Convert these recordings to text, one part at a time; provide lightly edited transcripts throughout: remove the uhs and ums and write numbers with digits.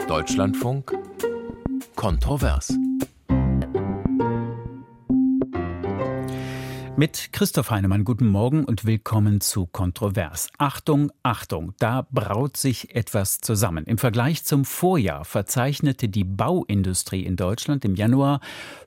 Deutschlandfunk Kontrovers. Mit Christoph Heinemann, guten Morgen und willkommen zu Kontrovers. Achtung, Achtung, da braut sich etwas zusammen. Im Vergleich zum Vorjahr verzeichnete die Bauindustrie in Deutschland im Januar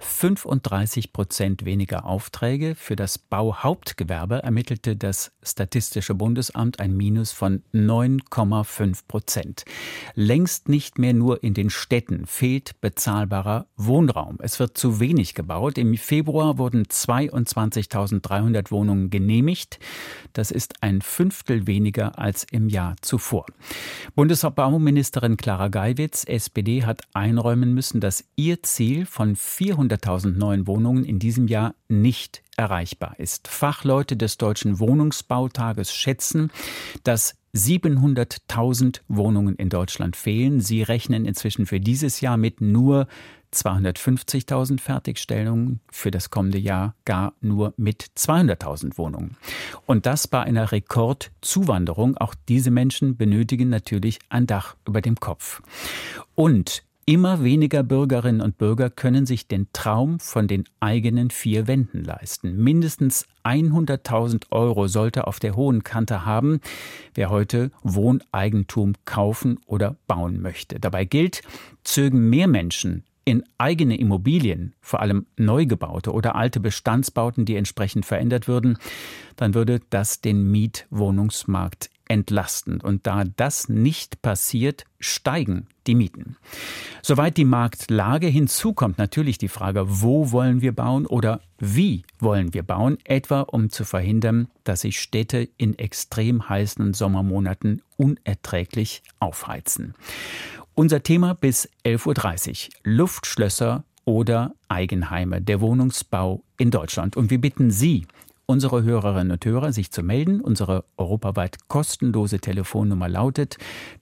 35% weniger Aufträge. Für das Bauhauptgewerbe ermittelte das Statistische Bundesamt ein Minus von 9,5%. Längst nicht mehr nur in den Städten fehlt bezahlbarer Wohnraum. Es wird zu wenig gebaut. Im Februar wurden 22.300 Wohnungen genehmigt. Das ist ein Fünftel weniger als im Jahr zuvor. Bundesbauministerin Clara Geiwitz, SPD, hat einräumen müssen, dass ihr Ziel von 400.000 neuen Wohnungen in diesem Jahr nicht erreichbar ist. Fachleute des Deutschen Wohnungsbautages schätzen, dass 700.000 Wohnungen in Deutschland fehlen. Sie rechnen inzwischen für dieses Jahr mit nur 250.000 Fertigstellungen, für das kommende Jahr gar nur mit 200.000 Wohnungen. Und das bei einer Rekordzuwanderung. Auch diese Menschen benötigen natürlich ein Dach über dem Kopf. Und immer weniger Bürgerinnen und Bürger können sich den Traum von den eigenen vier Wänden leisten. Mindestens 100.000 Euro sollte auf der hohen Kante haben, wer heute Wohneigentum kaufen oder bauen möchte. Dabei gilt, zögen mehr Menschen in eigene Immobilien, vor allem neu gebaute oder alte Bestandsbauten, die entsprechend verändert würden, dann würde das den Mietwohnungsmarkt entlasten. Und da das nicht passiert, steigen die Mieten. Soweit die Marktlage. Hinzu kommt natürlich die Frage, wo wollen wir bauen oder wie wollen wir bauen, etwa um zu verhindern, dass sich Städte in extrem heißen Sommermonaten unerträglich aufheizen. Unser Thema bis 11.30 Uhr. Luftschlösser oder Eigenheime, der Wohnungsbau in Deutschland. Und wir bitten Sie, unsere Hörerinnen und Hörer, sich zu melden. Unsere europaweit kostenlose Telefonnummer lautet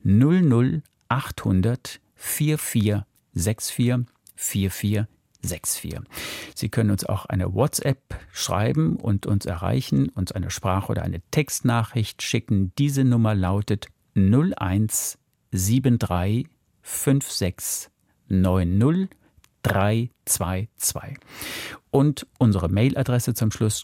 00800 4464 4464. Sie können uns auch eine WhatsApp schreiben und uns erreichen, uns eine Sprach- oder eine Textnachricht schicken. Diese Nummer lautet 0173 56 90 322. Und unsere Mailadresse zum Schluss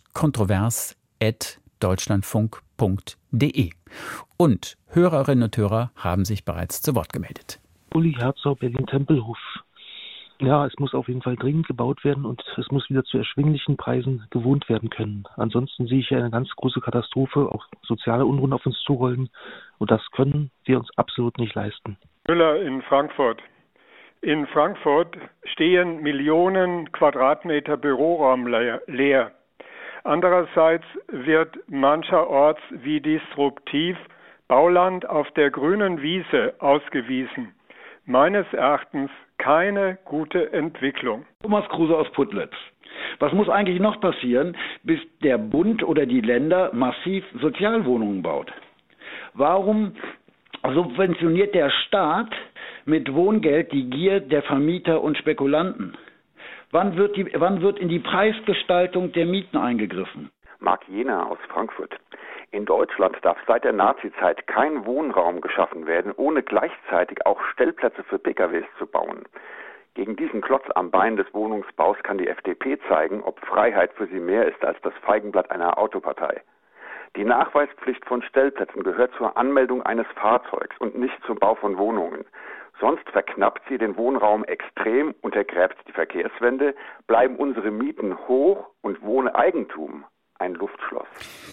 kontrovers@deutschlandfunk.de. Und Hörerinnen und Hörer haben sich bereits zu Wort gemeldet. Uli Herzog, Berlin-Tempelhof. Ja, es muss auf jeden Fall dringend gebaut werden und es muss wieder zu erschwinglichen Preisen gewohnt werden können. Ansonsten sehe ich ja eine ganz große Katastrophe, auch soziale Unruhen auf uns zurollen und das können wir uns absolut nicht leisten. Müller in Frankfurt. In Frankfurt stehen Millionen Quadratmeter Büroraum leer. Andererseits wird mancherorts wie disruptiv Bauland auf der grünen Wiese ausgewiesen. Meines Erachtens keine gute Entwicklung. Thomas Kruse aus Putlitz. Was muss eigentlich noch passieren, bis der Bund oder die Länder massiv Sozialwohnungen baut? Warum subventioniert der Staat mit Wohngeld die Gier der Vermieter und Spekulanten? Wann wird in die Preisgestaltung der Mieten eingegriffen? Marc Jena aus Frankfurt. In Deutschland darf seit der Nazizeit kein Wohnraum geschaffen werden, ohne gleichzeitig auch Stellplätze für PKWs zu bauen. Gegen diesen Klotz am Bein des Wohnungsbaus kann die FDP zeigen, ob Freiheit für sie mehr ist als das Feigenblatt einer Autopartei. Die Nachweispflicht von Stellplätzen gehört zur Anmeldung eines Fahrzeugs und nicht zum Bau von Wohnungen. Sonst verknappt sie den Wohnraum extrem, untergräbt die Verkehrswende, bleiben unsere Mieten hoch und Wohneigentum ein Luftschloss.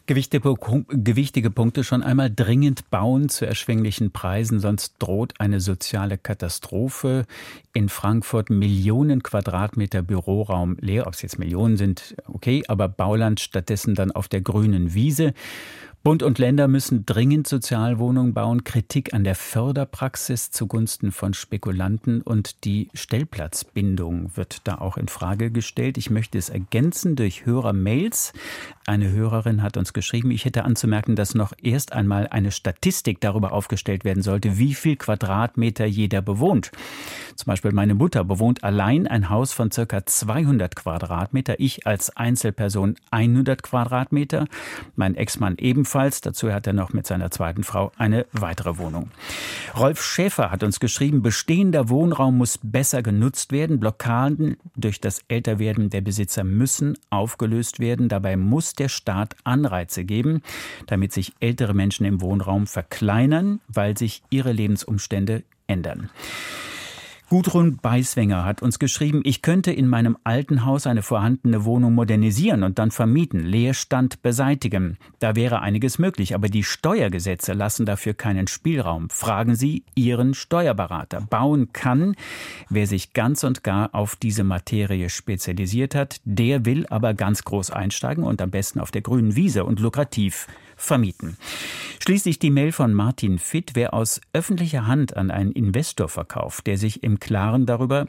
Gewichtige Punkte schon einmal: dringend bauen zu erschwinglichen Preisen, sonst droht eine soziale Katastrophe. In Frankfurt Millionen Quadratmeter Büroraum leer, ob es jetzt Millionen sind, okay, aber Bauland stattdessen dann auf der grünen Wiese. Bund und Länder müssen dringend Sozialwohnungen bauen. Kritik an der Förderpraxis zugunsten von Spekulanten und die Stellplatzbindung wird da auch in Frage gestellt. Ich möchte es ergänzen durch Hörermails. Eine Hörerin hat uns geschrieben, ich hätte anzumerken, dass noch erst einmal eine Statistik darüber aufgestellt werden sollte, wie viel Quadratmeter jeder bewohnt. Zum Beispiel meine Mutter bewohnt allein ein Haus von ca. 200 Quadratmeter, ich als Einzelperson 100 Quadratmeter, mein Ex-Mann ebenfalls Rheinland-Pfalz. Dazu hat er noch mit seiner zweiten Frau eine weitere Wohnung. Rolf Schäfer hat uns geschrieben, bestehender Wohnraum muss besser genutzt werden. Blockaden durch das Älterwerden der Besitzer müssen aufgelöst werden. Dabei muss der Staat Anreize geben, damit sich ältere Menschen im Wohnraum verkleinern, weil sich ihre Lebensumstände ändern. Gudrun Beiswenger hat uns geschrieben, ich könnte in meinem alten Haus eine vorhandene Wohnung modernisieren und dann vermieten, Leerstand beseitigen. Da wäre einiges möglich, aber die Steuergesetze lassen dafür keinen Spielraum. Fragen Sie Ihren Steuerberater. Bauen kann, wer sich ganz und gar auf diese Materie spezialisiert hat. Der will aber ganz groß einsteigen und am besten auf der grünen Wiese und lukrativ vermieten. Schließlich die Mail von Martin Fitt. Wer aus öffentlicher Hand an einen Investor verkauft, ist sich im Klaren darüber,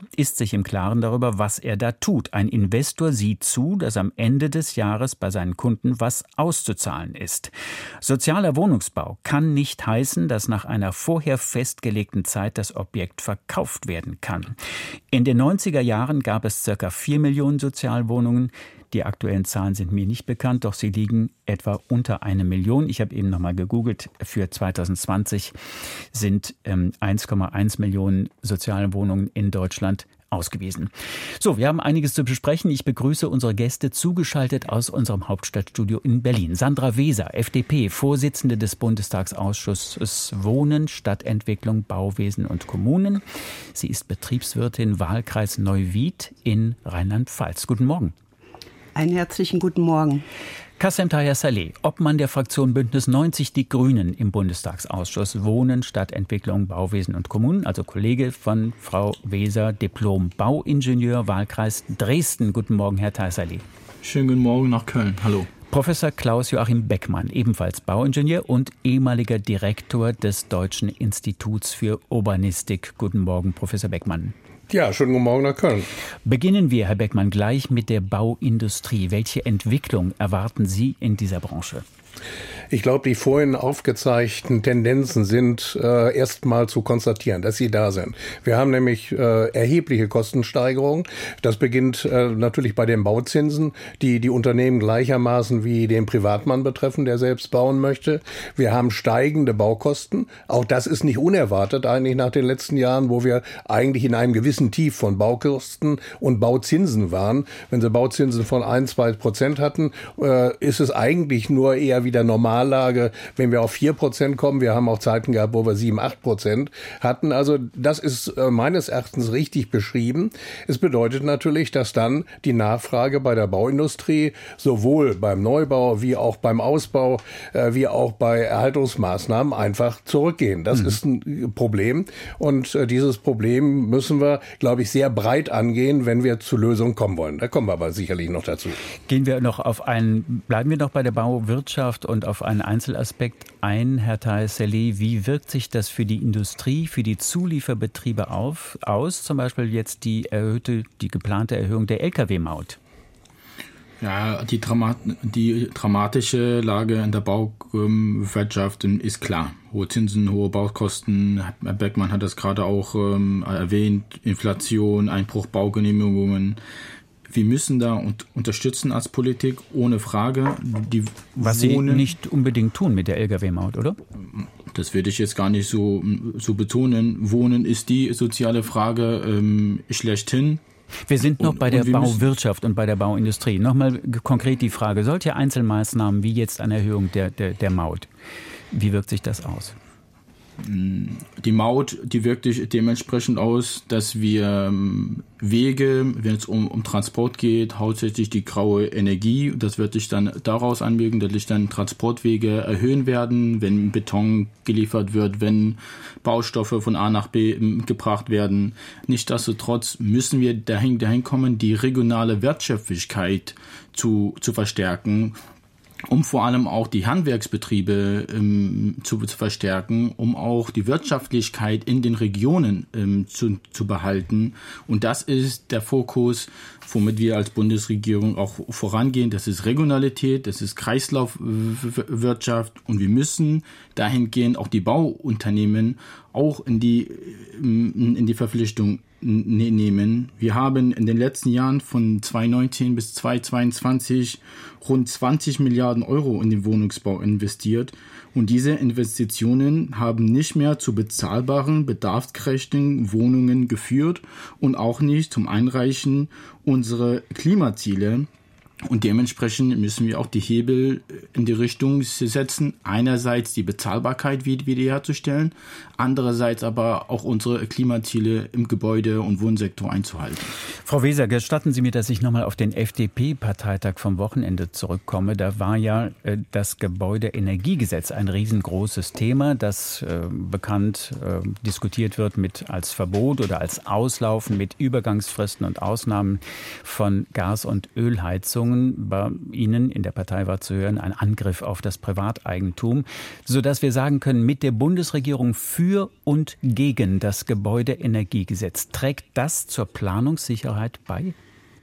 was er da tut. Ein Investor sieht zu, dass am Ende des Jahres bei seinen Kunden was auszuzahlen ist. Sozialer Wohnungsbau kann nicht heißen, dass nach einer vorher festgelegten Zeit das Objekt verkauft werden kann. In den 90er Jahren gab es ca. 4 Millionen Sozialwohnungen. Die aktuellen Zahlen sind mir nicht bekannt, doch sie liegen etwa unter 1 Million. Ich habe eben noch mal gegoogelt. Für 2020 sind 1,1 Millionen Sozialwohnungen in Deutschland ausgewiesen. So, wir haben einiges zu besprechen. Ich begrüße unsere Gäste zugeschaltet aus unserem Hauptstadtstudio in Berlin. Sandra Weser, FDP, Vorsitzende des Bundestagsausschusses Wohnen, Stadtentwicklung, Bauwesen und Kommunen. Sie ist Betriebswirtin Wahlkreis Neuwied in Rheinland-Pfalz. Guten Morgen. Einen herzlichen guten Morgen. Kassem Taher Saleh, Obmann der Fraktion Bündnis 90 Die Grünen im Bundestagsausschuss Wohnen, Stadtentwicklung, Bauwesen und Kommunen, also Kollege von Frau Weser, Diplom-Bauingenieur, Wahlkreis Dresden. Guten Morgen, Herr Taher Saleh. Schönen guten Morgen nach Köln. Hallo. Professor Klaus-Joachim Beckmann, ebenfalls Bauingenieur und ehemaliger Direktor des Deutschen Instituts für Urbanistik. Guten Morgen, Professor Beckmann. Ja, schönen guten Morgen nach Köln. Beginnen wir, Herr Beckmann, gleich mit der Bauindustrie. Welche Entwicklung erwarten Sie in dieser Branche? Ich glaube, die vorhin aufgezeigten Tendenzen sind erstmal zu konstatieren, dass sie da sind. Wir haben nämlich erhebliche Kostensteigerungen. Das beginnt natürlich bei den Bauzinsen, die Unternehmen gleichermaßen wie den Privatmann betreffen, der selbst bauen möchte. Wir haben steigende Baukosten. Auch das ist nicht unerwartet eigentlich nach den letzten Jahren, wo wir eigentlich in einem gewissen Tief von Baukosten und Bauzinsen waren. Wenn Sie Bauzinsen von 1-2% hatten, ist es eigentlich nur eher wieder Normallage, wenn wir auf 4% kommen. Wir haben auch Zeiten gehabt, wo wir 7-8% hatten. Also das ist meines Erachtens richtig beschrieben. Es bedeutet natürlich, dass dann die Nachfrage bei der Bauindustrie sowohl beim Neubau wie auch beim Ausbau wie auch bei Erhaltungsmaßnahmen einfach zurückgehen. Das ist ein Problem und dieses Problem müssen wir, glaube ich, sehr breit angehen, wenn wir zu Lösungen kommen wollen. Da kommen wir aber sicherlich noch dazu. Bleiben wir noch bei der Bauwirtschaft und auf einen Einzelaspekt ein, Herr Taher Saleh. Wie wirkt sich das für die Industrie, für die Zulieferbetriebe aus? Zum Beispiel jetzt die geplante Erhöhung der Lkw-Maut. Ja, die dramatische Lage in der Bauwirtschaft ist klar. Hohe Zinsen, hohe Baukosten. Herr Beckmann hat das gerade auch erwähnt. Inflation, Einbruch Baugenehmigungen. Wir müssen da unterstützen als Politik, ohne Frage. Was Sie nicht unbedingt tun mit der Lkw-Maut, oder? Das würde ich jetzt gar nicht so betonen. Wohnen ist die soziale Frage schlechthin. Wir sind noch bei der Bauwirtschaft und bei der Bauindustrie. Nochmal konkret die Frage, solche Einzelmaßnahmen wie jetzt eine Erhöhung der Maut, wie wirkt sich das aus? Die Maut, die wirkt sich dementsprechend aus, dass wir Wege, wenn es um Transport geht, hauptsächlich die graue Energie, das wird sich dann daraus anwirken, dass sich dann Transportwege erhöhen werden, wenn Beton geliefert wird, wenn Baustoffe von A nach B gebracht werden. Nichtsdestotrotz müssen wir dahin kommen, die regionale Wertschöpflichkeit zu verstärken, um vor allem auch die Handwerksbetriebe zu verstärken, um auch die Wirtschaftlichkeit in den Regionen zu behalten. Und das ist der Fokus, womit wir als Bundesregierung auch vorangehen. Das ist Regionalität, das ist Kreislaufwirtschaft und wir müssen dahingehend auch die Bauunternehmen auch in die Verpflichtung nehmen, wir haben in den letzten Jahren von 2019 bis 2022 rund 20 Milliarden Euro in den Wohnungsbau investiert. Und diese Investitionen haben nicht mehr zu bezahlbaren, bedarfskräftigen Wohnungen geführt und auch nicht zum Einreichen unserer Klimaziele. Und dementsprechend müssen wir auch die Hebel in die Richtung setzen. Einerseits die Bezahlbarkeit wiederherzustellen, andererseits aber auch unsere Klimaziele im Gebäude- und Wohnsektor einzuhalten. Frau Weser, gestatten Sie mir, dass ich nochmal auf den FDP-Parteitag vom Wochenende zurückkomme. Da war ja das Gebäudeenergiegesetz ein riesengroßes Thema, das bekannt diskutiert wird mit als Verbot oder als Auslaufen mit Übergangsfristen und Ausnahmen von Gas- und Ölheizungen. Bei Ihnen in der Partei war zu hören, ein Angriff auf das Privateigentum, sodass wir sagen können, mit der Bundesregierung für und gegen das Gebäudeenergiegesetz. Trägt das zur Planungssicherheit bei?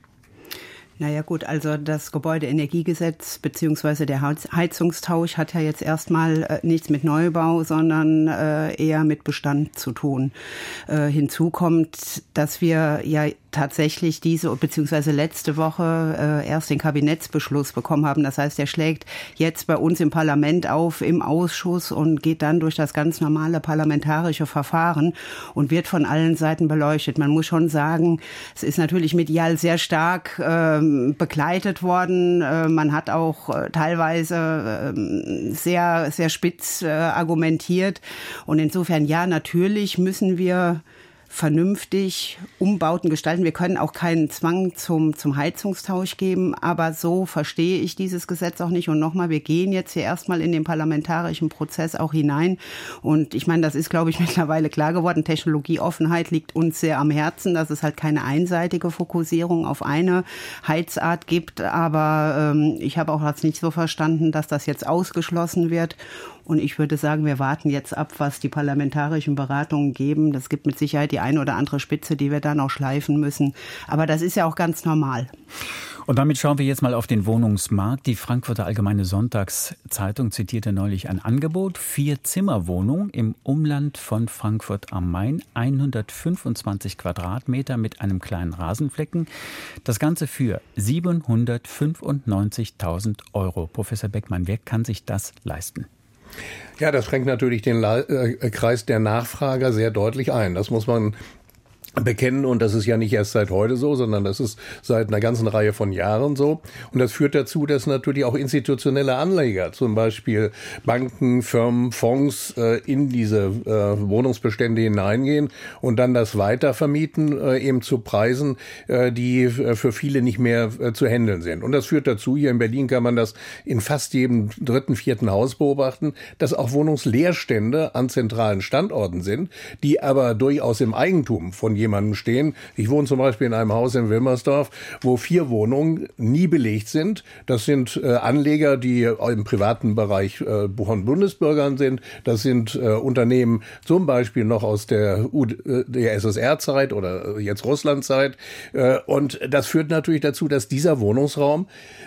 Naja gut, also das Gebäudeenergiegesetz bzw. der Heizungstausch hat ja jetzt erstmal nichts mit Neubau, sondern eher mit Bestand zu tun. Hinzu kommt, dass wir ja tatsächlich diese bzw. letzte Woche erst den Kabinettsbeschluss bekommen haben. Das heißt, der schlägt jetzt bei uns im Parlament auf, im Ausschuss und geht dann durch das ganz normale parlamentarische Verfahren und wird von allen Seiten beleuchtet. Man muss schon sagen, es ist natürlich medial sehr stark begleitet worden. Man hat auch teilweise sehr, sehr spitz argumentiert. Und insofern, ja, natürlich müssen wir vernünftig Umbauten gestalten. Wir können auch keinen Zwang zum Heizungstausch geben, aber so verstehe ich dieses Gesetz auch nicht. Und nochmal, wir gehen jetzt hier erstmal in den parlamentarischen Prozess auch hinein. Und ich meine, das ist, glaube ich, mittlerweile klar geworden. Technologieoffenheit liegt uns sehr am Herzen, dass es halt keine einseitige Fokussierung auf eine Heizart gibt. Aber ich habe auch das nicht so verstanden, dass das jetzt ausgeschlossen wird. Und ich würde sagen, wir warten jetzt ab, was die parlamentarischen Beratungen geben. Das gibt mit Sicherheit die eine oder andere Spitze, die wir dann auch schleifen müssen. Aber das ist ja auch ganz normal. Und damit schauen wir jetzt mal auf den Wohnungsmarkt. Die Frankfurter Allgemeine Sonntagszeitung zitierte neulich ein Angebot. 4-Zimmer-Wohnung im Umland von Frankfurt am Main. 125 Quadratmeter mit einem kleinen Rasenflecken. Das Ganze für 795.000 Euro. Professor Beckmann, wer kann sich das leisten? Ja, das schränkt natürlich den Kreis der Nachfrager sehr deutlich ein. Das muss man bekennen, und das ist ja nicht erst seit heute so, sondern das ist seit einer ganzen Reihe von Jahren so. Und das führt dazu, dass natürlich auch institutionelle Anleger, zum Beispiel Banken, Firmen, Fonds, in diese Wohnungsbestände hineingehen und dann das weitervermieten, eben zu Preisen, die für viele nicht mehr zu handeln sind. Und das führt dazu, hier in Berlin kann man das in fast jedem dritten, vierten Haus beobachten, dass auch Wohnungsleerstände an zentralen Standorten sind, die aber durchaus im Eigentum von jemandem stehen. Ich wohne zum Beispiel in einem Haus in Wilmersdorf, wo 4 Wohnungen nie belegt sind. Das sind Anleger, die im privaten Bereich von Bundesbürgern sind. Das sind Unternehmen zum Beispiel noch aus der SSR-Zeit oder jetzt Russland-Zeit. Und das führt natürlich dazu, dass dieser Wohnraum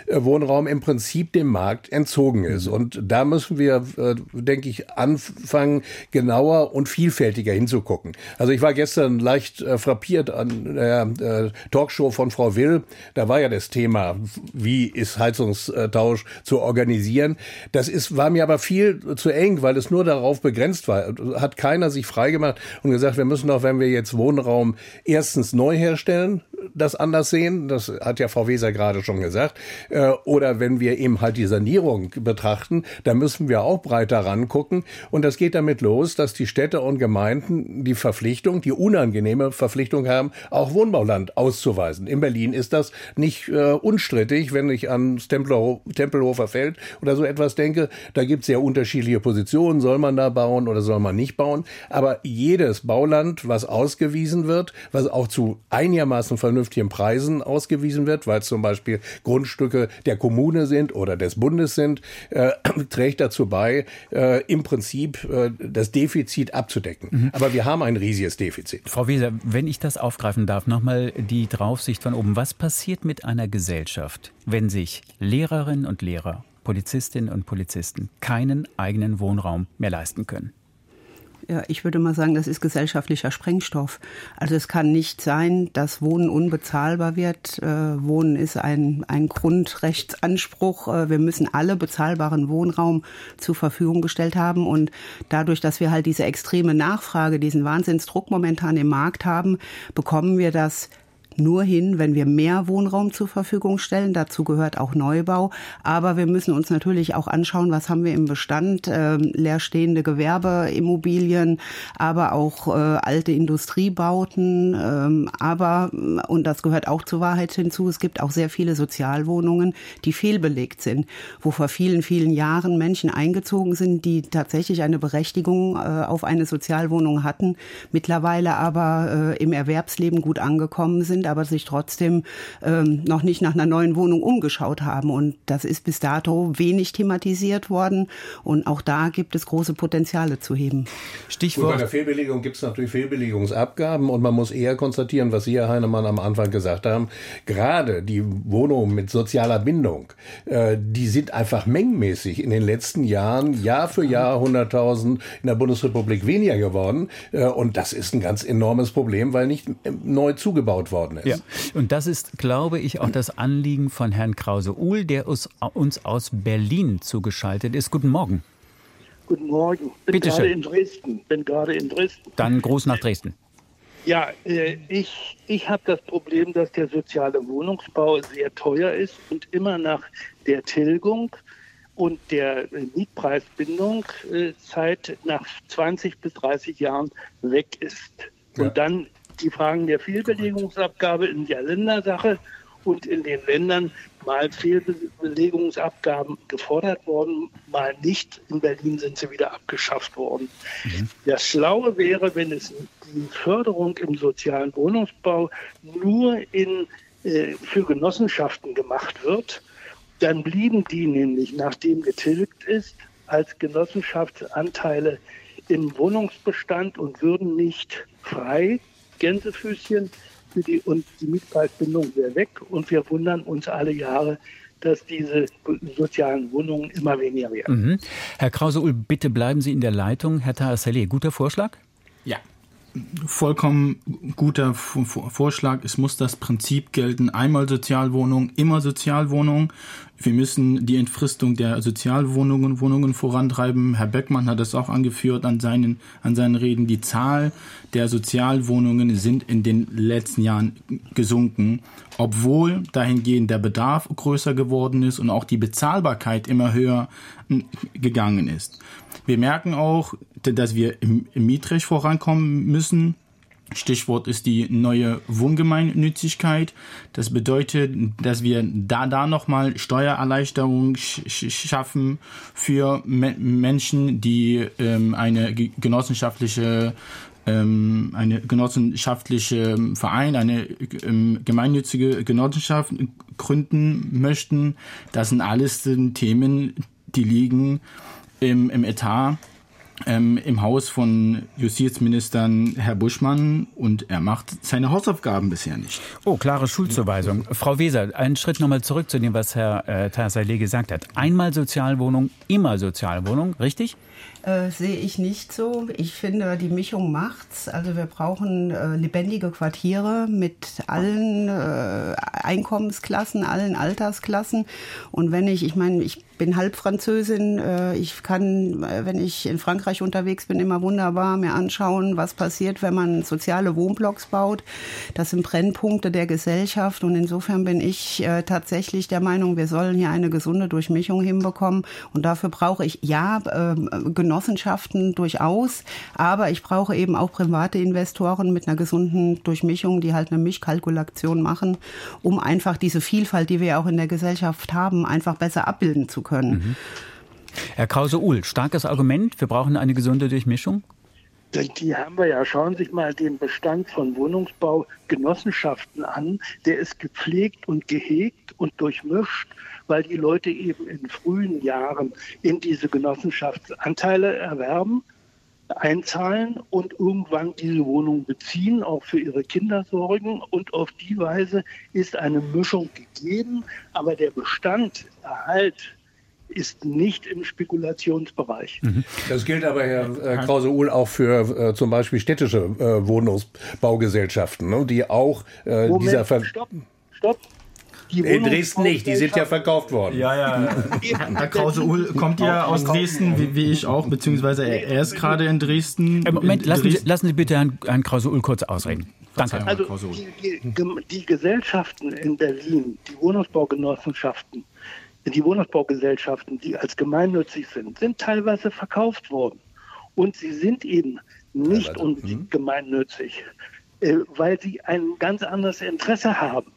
im Prinzip dem Markt entzogen ist. Und da müssen wir, denke ich, anfangen, genauer und vielfältiger hinzugucken. Also ich war gestern leicht frappiert an der Talkshow von Frau Will. Da war ja das Thema, wie ist Heizungstausch zu organisieren. War mir aber viel zu eng, weil es nur darauf begrenzt war. Hat keiner sich freigemacht und gesagt, wir müssen doch, wenn wir jetzt Wohnraum erstens neu herstellen, das anders sehen. Das hat ja Frau Weser gerade schon gesagt. Oder wenn wir eben halt die Sanierung betrachten, da müssen wir auch breiter rangucken. Und das geht damit los, dass die Städte und Gemeinden die unangenehme Verpflichtung haben, auch Wohnbauland auszuweisen. In Berlin ist das nicht unstrittig, wenn ich an Tempelhofer Feld oder so etwas denke. Da gibt es sehr unterschiedliche Positionen. Soll man da bauen oder soll man nicht bauen? Aber jedes Bauland, was ausgewiesen wird, was auch zu einigermaßen vernünftigen Preisen ausgewiesen wird, weil es zum Beispiel Grundstücke der Kommune sind oder des Bundes sind, trägt dazu bei, im Prinzip das Defizit abzudecken. Aber wir haben ein riesiges Defizit. Frau Weser, wenn ich das aufgreifen darf, nochmal die Draufsicht von oben. Was passiert mit einer Gesellschaft, wenn sich Lehrerinnen und Lehrer, Polizistinnen und Polizisten keinen eigenen Wohnraum mehr leisten können? Ja, ich würde mal sagen, das ist gesellschaftlicher Sprengstoff. Also es kann nicht sein, dass Wohnen unbezahlbar wird. Wohnen ist ein Grundrechtsanspruch. Wir müssen alle bezahlbaren Wohnraum zur Verfügung gestellt haben. Und dadurch, dass wir halt diese extreme Nachfrage, diesen Wahnsinnsdruck momentan im Markt haben, bekommen wir das nur hin, wenn wir mehr Wohnraum zur Verfügung stellen. Dazu gehört auch Neubau. Aber wir müssen uns natürlich auch anschauen, was haben wir im Bestand. Leerstehende Gewerbeimmobilien, aber auch alte Industriebauten. Und das gehört auch zur Wahrheit hinzu, es gibt auch sehr viele Sozialwohnungen, die fehlbelegt sind, wo vor vielen, vielen Jahren Menschen eingezogen sind, die tatsächlich eine Berechtigung auf eine Sozialwohnung hatten, mittlerweile aber im Erwerbsleben gut angekommen sind, aber sich trotzdem noch nicht nach einer neuen Wohnung umgeschaut haben. Und das ist bis dato wenig thematisiert worden. Und auch da gibt es große Potenziale zu heben. Stichwort. Bei der Fehlbelegung gibt es natürlich Fehlbelegungsabgaben. Und man muss eher konstatieren, was Sie, Herr Heinemann, am Anfang gesagt haben. Gerade die Wohnungen mit sozialer Bindung, die sind einfach mengenmäßig in den letzten Jahren Jahr für Jahr 100.000 in der Bundesrepublik weniger geworden. Und das ist ein ganz enormes Problem, weil nicht neu zugebaut worden ist. Ja, und das ist, glaube ich, auch das Anliegen von Herrn Krause-Uhl, der uns aus Berlin zugeschaltet ist. Guten Morgen. Guten Morgen. Bin gerade in Dresden. Dann Gruß nach Dresden. Ja, ich habe das Problem, dass der soziale Wohnungsbau sehr teuer ist und immer nach der Tilgung und der Mietpreisbindung Zeit nach 20 bis 30 Jahren weg ist. Und dann die Fragen der Fehlbelegungsabgabe in der Ländersache und in den Ländern mal Fehlbelegungsabgaben gefordert worden, mal nicht. In Berlin sind sie wieder abgeschafft worden. Das Schlaue wäre, wenn es die Förderung im sozialen Wohnungsbau nur für Genossenschaften gemacht wird. Dann blieben die nämlich, nachdem getilgt ist, als Genossenschaftsanteile im Wohnungsbestand und würden nicht frei Gänsefüßchen und die Mietpreisbindung wäre weg und wir wundern uns alle Jahre, dass diese sozialen Wohnungen immer weniger werden. Herr Krause-Uhl, bitte bleiben Sie in der Leitung. Herr Tahar-Saleh, guter Vorschlag? Ja, vollkommen guter Vorschlag. Es muss das Prinzip gelten, einmal Sozialwohnung, immer Sozialwohnung. Wir müssen die Entfristung der Sozialwohnungen vorantreiben. Herr Beckmann hat das auch angeführt an seinen Reden. Die Zahl der Sozialwohnungen sind in den letzten Jahren gesunken, obwohl dahingehend der Bedarf größer geworden ist und auch die Bezahlbarkeit immer höher gegangen ist. Wir merken auch, dass wir im Mietrecht vorankommen müssen. Stichwort ist die neue Wohngemeinnützigkeit. Das bedeutet, dass wir da nochmal Steuererleichterungen schaffen für Menschen, die eine genossenschaftliche Verein, eine gemeinnützige Genossenschaft gründen möchten. Das sind alles Themen, die liegen im Etat, im Haus von Justizministern Herr Buschmann, und er macht seine Hausaufgaben bisher nicht. Oh, klare Schuldzuweisung. Frau Weser, einen Schritt nochmal zurück zu dem, was Herr Tahar-Saleh gesagt hat. Einmal Sozialwohnung, immer Sozialwohnung, richtig? Sehe ich nicht so. Ich finde, die Mischung macht's. Also wir brauchen lebendige Quartiere mit allen Einkommensklassen, allen Altersklassen. Und ich bin Halbfranzösin. Ich kann, wenn ich in Frankreich unterwegs bin, immer wunderbar mir anschauen, was passiert, wenn man soziale Wohnblocks baut. Das sind Brennpunkte der Gesellschaft. Und insofern bin ich tatsächlich der Meinung, wir sollen hier eine gesunde Durchmischung hinbekommen. Und dafür brauche ich Genossenschaften durchaus. Aber ich brauche eben auch private Investoren mit einer gesunden Durchmischung, die halt eine Mischkalkulation machen, um einfach diese Vielfalt, die wir auch in der Gesellschaft haben, einfach besser abbilden zu können. Herr Krause-Uhl, starkes Argument, wir brauchen eine gesunde Durchmischung? Die haben wir ja. Schauen Sie sich mal den Bestand von Wohnungsbaugenossenschaften an. Der ist gepflegt und gehegt und durchmischt, weil die Leute eben in frühen Jahren in diese Genossenschaftsanteile erwerben, einzahlen und irgendwann diese Wohnung beziehen, auch für ihre Kinder sorgen. Und auf die Weise ist eine Mischung gegeben. Aber der Bestand, Erhalt, ist nicht im Spekulationsbereich. Das gilt aber, Herr Krause-Uhl, auch für zum Beispiel städtische Wohnungsbaugesellschaften, ne, die auch Stopp. In Dresden nicht, die sind ja verkauft worden. Ja. Herr Krause-Uhl kommt ja aus Dresden, wie ich auch, beziehungsweise er ist gerade in Dresden. Moment, lassen Sie bitte Herrn Krause-Uhl kurz ausreden. Danke. Also die Gesellschaften in Berlin, die Wohnungsbaugenossenschaften, die Wohnungsbaugesellschaften, die als gemeinnützig sind teilweise verkauft worden. Und sie sind eben nicht unbedingt gemeinnützig, weil sie ein ganz anderes Interesse haben.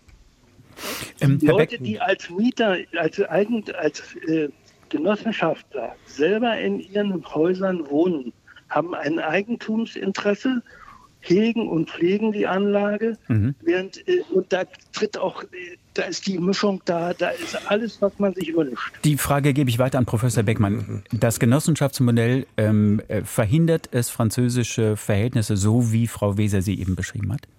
Leute, die als Mieter, als Genossenschaftler selber in ihren Häusern wohnen, haben ein Eigentumsinteresse, hegen und pflegen die Anlage, während und da ist die Mischung da ist alles, was man sich wünscht. Die Frage gebe ich weiter an Professor Beckmann. Das Genossenschaftsmodell, verhindert es französische Verhältnisse, so wie Frau Weser sie eben beschrieben hat?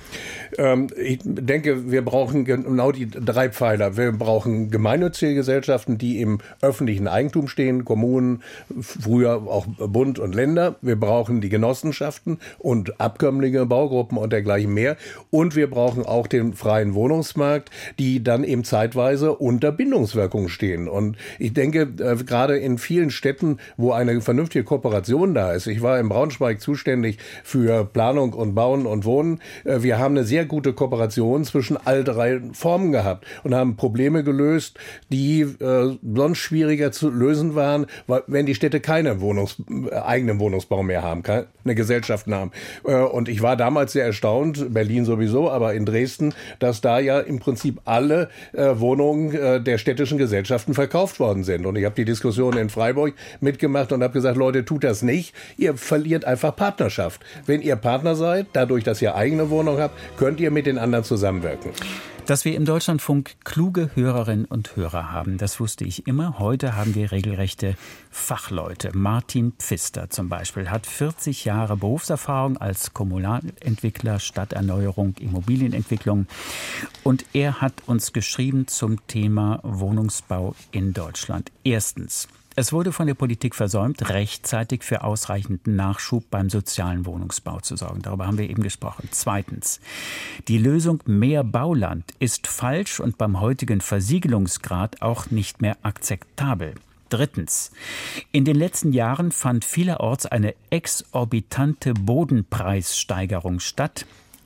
Ich denke, wir brauchen genau die 3 Pfeiler. Wir brauchen gemeinnützige Gesellschaften, die im öffentlichen Eigentum stehen, Kommunen, früher auch Bund und Länder. Wir brauchen die Genossenschaften und abkömmliche Baugruppen und dergleichen mehr. Und wir brauchen auch den freien Wohnungsmarkt, die dann eben zeitweise unter Bindungswirkung stehen. Und ich denke, gerade in vielen Städten, wo eine vernünftige Kooperation da ist, ich war in Braunschweig zuständig für Planung und Bauen und Wohnen, wir haben eine sehr gute Kooperation zwischen all 3 Formen gehabt und haben Probleme gelöst, die sonst schwieriger zu lösen waren, wenn die Städte keine eigenen Wohnungsbau mehr haben, keine Gesellschaften haben. Und ich war damals sehr erstaunt, Berlin sowieso, aber in Dresden, dass da ja im Prinzip alle Wohnungen der städtischen Gesellschaften verkauft worden sind. Und ich habe die Diskussion in Freiburg mitgemacht und habe gesagt, Leute, tut das nicht. Ihr verliert einfach Partnerschaft. Wenn ihr Partner seid, dadurch, dass ihr eigene Wohnung habt, könnt ihr mit den anderen zusammenwirken. Dass wir im Deutschlandfunk kluge Hörerinnen und Hörer haben, das wusste ich immer. Heute haben wir regelrechte Fachleute. Martin Pfister zum Beispiel hat 40 Jahre Berufserfahrung als Kommunalentwickler, Stadterneuerung, Immobilienentwicklung. Und er hat uns geschrieben zum Thema Wohnungsbau in Deutschland. Erstens: Es wurde von der Politik versäumt, rechtzeitig für ausreichenden Nachschub beim sozialen Wohnungsbau zu sorgen. Darüber haben wir eben gesprochen. Zweitens: Die Lösung mehr Bauland ist falsch und beim heutigen Versiegelungsgrad auch nicht mehr akzeptabel. Drittens: In den letzten Jahren fand vielerorts eine exorbitante Bodenpreissteigerung statt.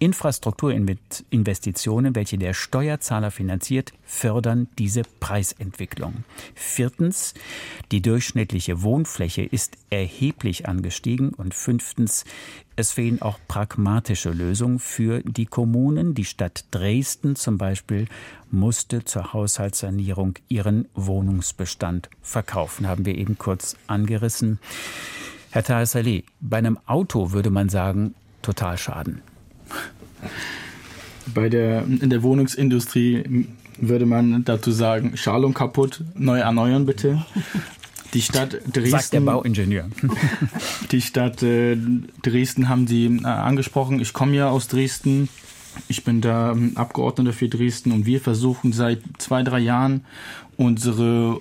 Infrastrukturinvestitionen, welche der Steuerzahler finanziert, fördern diese Preisentwicklung. Viertens: Die durchschnittliche Wohnfläche ist erheblich angestiegen. Und fünftens: Es fehlen auch pragmatische Lösungen für die Kommunen. Die Stadt Dresden zum Beispiel musste zur Haushaltssanierung ihren Wohnungsbestand verkaufen. Haben wir eben kurz angerissen. Herr Tahir Saleh, bei einem Auto würde man sagen, Totalschaden. In der Wohnungsindustrie würde man dazu sagen, Schalung kaputt, neu erneuern bitte. Die Stadt Dresden, sagt der Bauingenieur. Die Stadt Dresden haben Sie angesprochen. Ich komme ja aus Dresden. Ich bin da Abgeordneter für Dresden und wir versuchen seit 2-3 Jahren unsere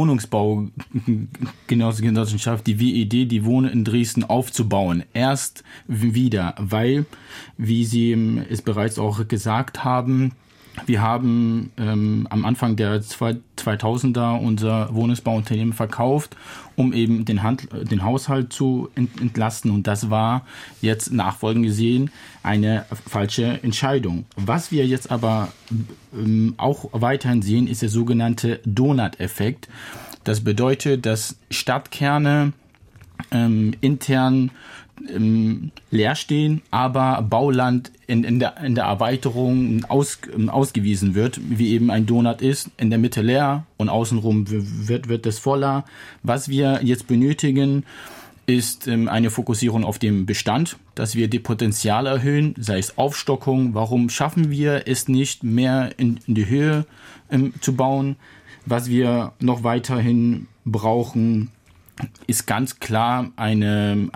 Wohnungsbaugenossenschaft, die WED, die Wohnen in Dresden, aufzubauen. Erst wieder, weil, wie Sie es bereits auch gesagt haben, wir haben am Anfang der 2000er unser Wohnungsbauunternehmen verkauft, um eben den Haushalt zu entlasten. Und das war jetzt nachfolgend gesehen eine falsche Entscheidung. Was wir jetzt aber auch weiterhin sehen, ist der sogenannte Donut-Effekt. Das bedeutet, dass Stadtkerne intern leer stehen, aber Bauland in der Erweiterung ausgewiesen wird, wie eben ein Donut ist, in der Mitte leer und außenrum wird es voller. Was wir jetzt benötigen, ist eine Fokussierung auf den Bestand, dass wir die Potenziale erhöhen, sei es Aufstockung. Warum schaffen wir es nicht, mehr in die Höhe zu bauen? Was wir noch weiterhin brauchen, ist ganz klar eine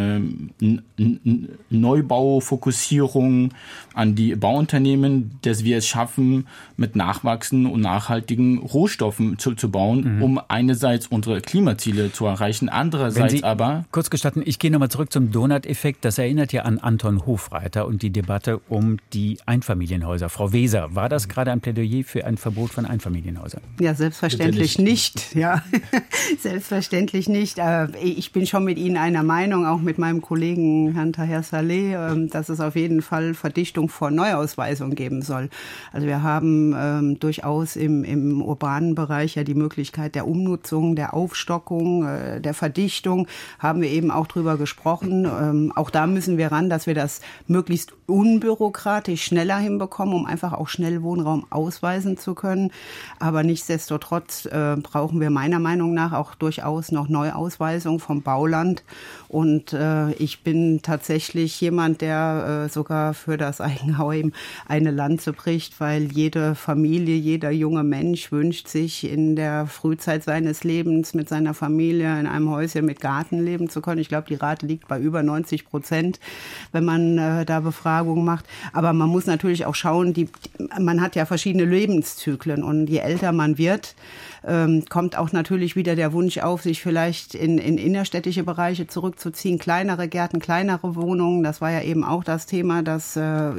Neubaufokussierung an die Bauunternehmen, dass wir es schaffen, mit nachwachsenden und nachhaltigen Rohstoffen zu bauen, um einerseits unsere Klimaziele zu erreichen, andererseits aber... Kurz gestatten, ich gehe nochmal zurück zum Donut-Effekt. Das erinnert ja an Anton Hofreiter und die Debatte um die Einfamilienhäuser. Frau Weser, war das gerade ein Plädoyer für ein Verbot von Einfamilienhäusern? Ja, selbstverständlich nicht. Ja, selbstverständlich nicht. Ich bin schon mit Ihnen einer Meinung, auch mit meinem Kollegen Herrn Taher Saleh, dass es auf jeden Fall Verdichtung vor Neuausweisung geben soll. Also wir haben durchaus im urbanen Bereich ja die Möglichkeit der Umnutzung, der Aufstockung, der Verdichtung, haben wir eben auch drüber gesprochen. Auch da müssen wir ran, dass wir das möglichst unbürokratisch schneller hinbekommen, um einfach auch schnell Wohnraum ausweisen zu können. Aber nichtsdestotrotz brauchen wir meiner Meinung nach auch durchaus noch Neuausweisung vom Bauland. Und ich bin tatsächlich jemand, der sogar für das Eigenheim eine Lanze bricht, weil jede Familie, jeder junge Mensch wünscht sich in der Frühzeit seines Lebens mit seiner Familie in einem Häuschen mit Garten leben zu können. Ich glaube, die Rate liegt bei über 90%, wenn man da Befragungen macht. Aber man muss natürlich auch schauen, man hat ja verschiedene Lebenszyklen und je älter man wird, kommt auch natürlich wieder der Wunsch auf, sich vielleicht in innerstädtische Bereiche zurückzuziehen, kleinere Gärten, kleinere Wohnungen. Das war ja eben auch das Thema, dass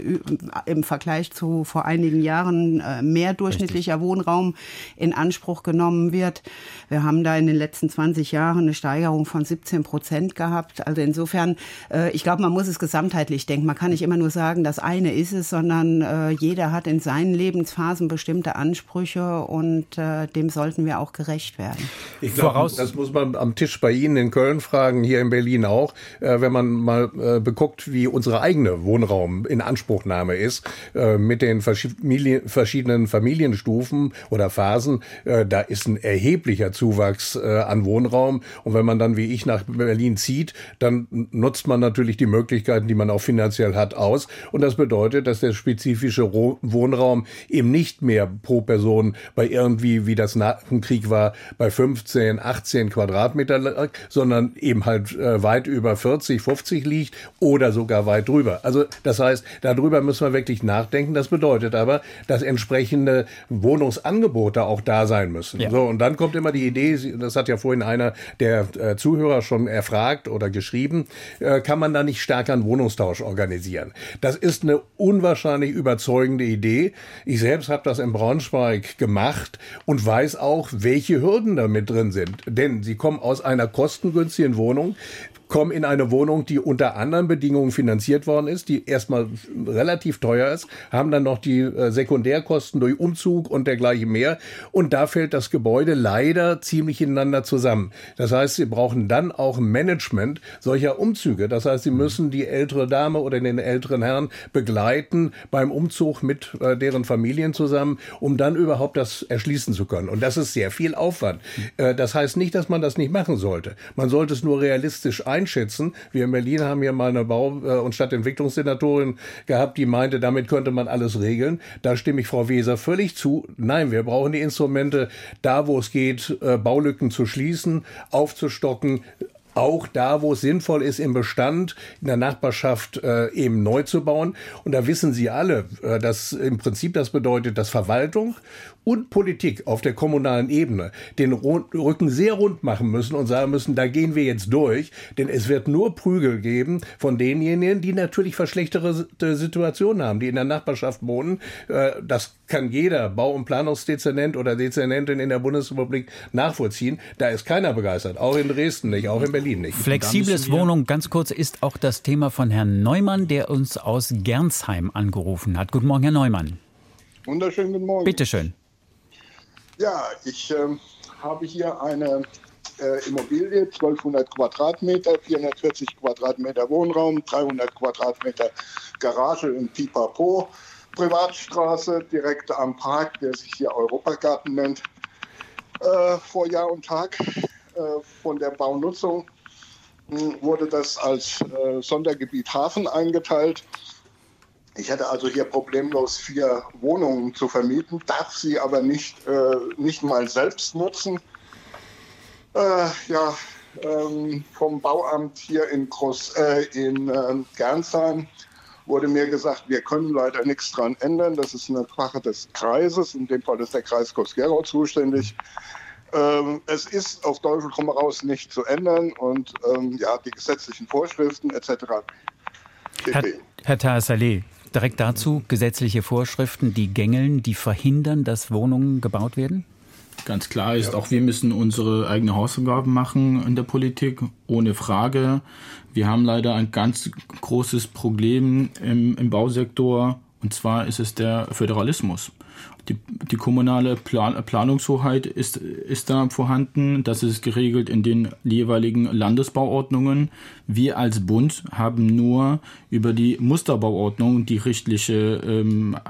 im Vergleich zu vor einigen Jahren mehr durchschnittlicher Wohnraum in Anspruch genommen wird. Wir haben da in den letzten 20 Jahren eine Steigerung von 17% gehabt. Also insofern, ich glaube, man muss es gesamtheitlich denken. Man kann nicht immer nur sagen, das eine ist es, sondern jeder hat in seinen Lebensphasen bestimmte Ansprüche und dem sollten wir auch gerecht werden. Ich glaube, das muss man am Tisch bei Ihnen in Köln fragen, hier in Berlin auch. Wenn man mal beguckt, wie unsere eigene Wohnraum in Anspruchnahme ist, mit den verschiedenen Familienstufen oder Phasen, da ist ein erheblicher Zuwachs an Wohnraum. Und wenn man dann wie ich nach Berlin zieht, dann nutzt man natürlich die Möglichkeiten, die man auch finanziell hat, aus. Und das bedeutet, dass der spezifische Wohnraum eben nicht mehr pro Person bei irgendwie, wie das nach dem Krieg war, bei 15, 18 Quadratmeter lag, sondern eben halt weit über 40, 50 liegt oder sogar weit drüber. Also das heißt, darüber müssen wir wirklich nachdenken. Das bedeutet aber, dass entsprechende Wohnungsangebote auch da sein müssen. Ja. So, und dann kommt immer die Idee, das hat ja vorhin einer der Zuhörer schon erfragt oder geschrieben, kann man da nicht stärker einen Wohnungstausch organisieren? Das ist eine unwahrscheinlich überzeugende Idee. Ich selbst habe das in Braunschweig gemacht und weiß auch, welche Hürden da mit drin sind. Denn sie kommen aus einer kostengünstigen Wohnung, kommen in eine Wohnung, die unter anderen Bedingungen finanziert worden ist, die erstmal relativ teuer ist, haben dann noch die Sekundärkosten durch Umzug und dergleichen mehr. Und da fällt das Gebäude leider ziemlich ineinander zusammen. Das heißt, sie brauchen dann auch ein Management solcher Umzüge. Das heißt, sie müssen die ältere Dame oder den älteren Herrn begleiten beim Umzug mit deren Familien zusammen, um dann überhaupt das erschließen zu können. Und das ist sehr viel Aufwand. Das heißt nicht, dass man das nicht machen sollte. Man sollte es nur realistisch einschätzen. Wir in Berlin haben hier mal eine Bau- und Stadtentwicklungssenatorin gehabt, die meinte, damit könnte man alles regeln. Da stimme ich Frau Weser völlig zu. Nein, wir brauchen die Instrumente, da wo es geht, Baulücken zu schließen, aufzustocken, auch da, wo es sinnvoll ist, im Bestand, in der Nachbarschaft eben neu zu bauen. Und da wissen Sie alle, dass im Prinzip das bedeutet, dass Verwaltung und Politik auf der kommunalen Ebene den Rücken sehr rund machen müssen und sagen müssen, da gehen wir jetzt durch, denn es wird nur Prügel geben von denjenigen, die natürlich verschlechterte Situationen haben, die in der Nachbarschaft wohnen. Das kann jeder Bau- und Planungsdezernent oder Dezernentin in der Bundesrepublik nachvollziehen. Da ist keiner begeistert, auch in Dresden nicht, auch in Berlin nicht. Flexibles Wohnung, ganz kurz, ist auch das Thema von Herrn Neumann, der uns aus Gernsheim angerufen hat. Guten Morgen, Herr Neumann. Wunderschönen guten Morgen. Bitte schön. Ja, ich habe hier eine Immobilie, 1200 Quadratmeter, 440 Quadratmeter Wohnraum, 300 Quadratmeter Garage in Pipapo, Privatstraße direkt am Park, der sich hier Europagarten nennt. Vor Jahr und Tag von der Baunutzung wurde das als Sondergebiet Hafen eingeteilt. Ich hätte also hier problemlos 4 Wohnungen zu vermieten, darf sie aber nicht mal selbst nutzen. Ja, vom Bauamt hier in Gernsheim wurde mir gesagt, wir können leider nichts dran ändern. Das ist eine Sache des Kreises. In dem Fall ist der Kreis Groß-Gerau zuständig. Es ist auf Teufel komm raus nicht zu ändern und die gesetzlichen Vorschriften etc. Herr Taha-Saleh, direkt dazu, gesetzliche Vorschriften, die gängeln, die verhindern, dass Wohnungen gebaut werden? Ganz klar ist, auch wir müssen unsere eigenen Hausaufgaben machen in der Politik, ohne Frage. Wir haben leider ein ganz großes Problem im Bausektor, und zwar ist es der Föderalismus. Die kommunale Planungshoheit ist da vorhanden. Das ist geregelt in den jeweiligen Landesbauordnungen. Wir als Bund haben nur über die Musterbauordnung die richtliche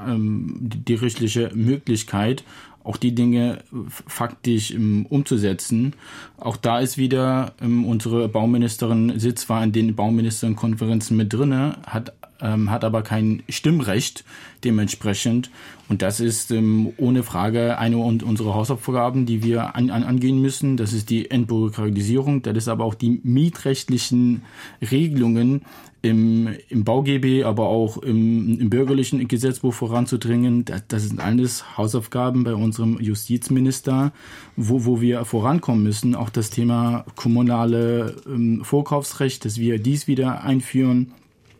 Möglichkeit, auch die Dinge faktisch umzusetzen. Auch da ist wieder unsere Bauministerin sitzt zwar in den Bauministerinnenkonferenzen mit drinne, hat aber kein Stimmrecht dementsprechend. Und das ist ohne Frage eine unserer Hausaufgaben, die wir angehen müssen. Das ist die Entbürokratisierung. Das ist aber auch die mietrechtlichen Regelungen im BauGB, aber auch im bürgerlichen Gesetzbuch voranzudringen. Das sind alles Hausaufgaben bei unserem Justizminister, wo wir vorankommen müssen. Auch das Thema kommunale Vorkaufsrecht, dass wir dies wieder einführen.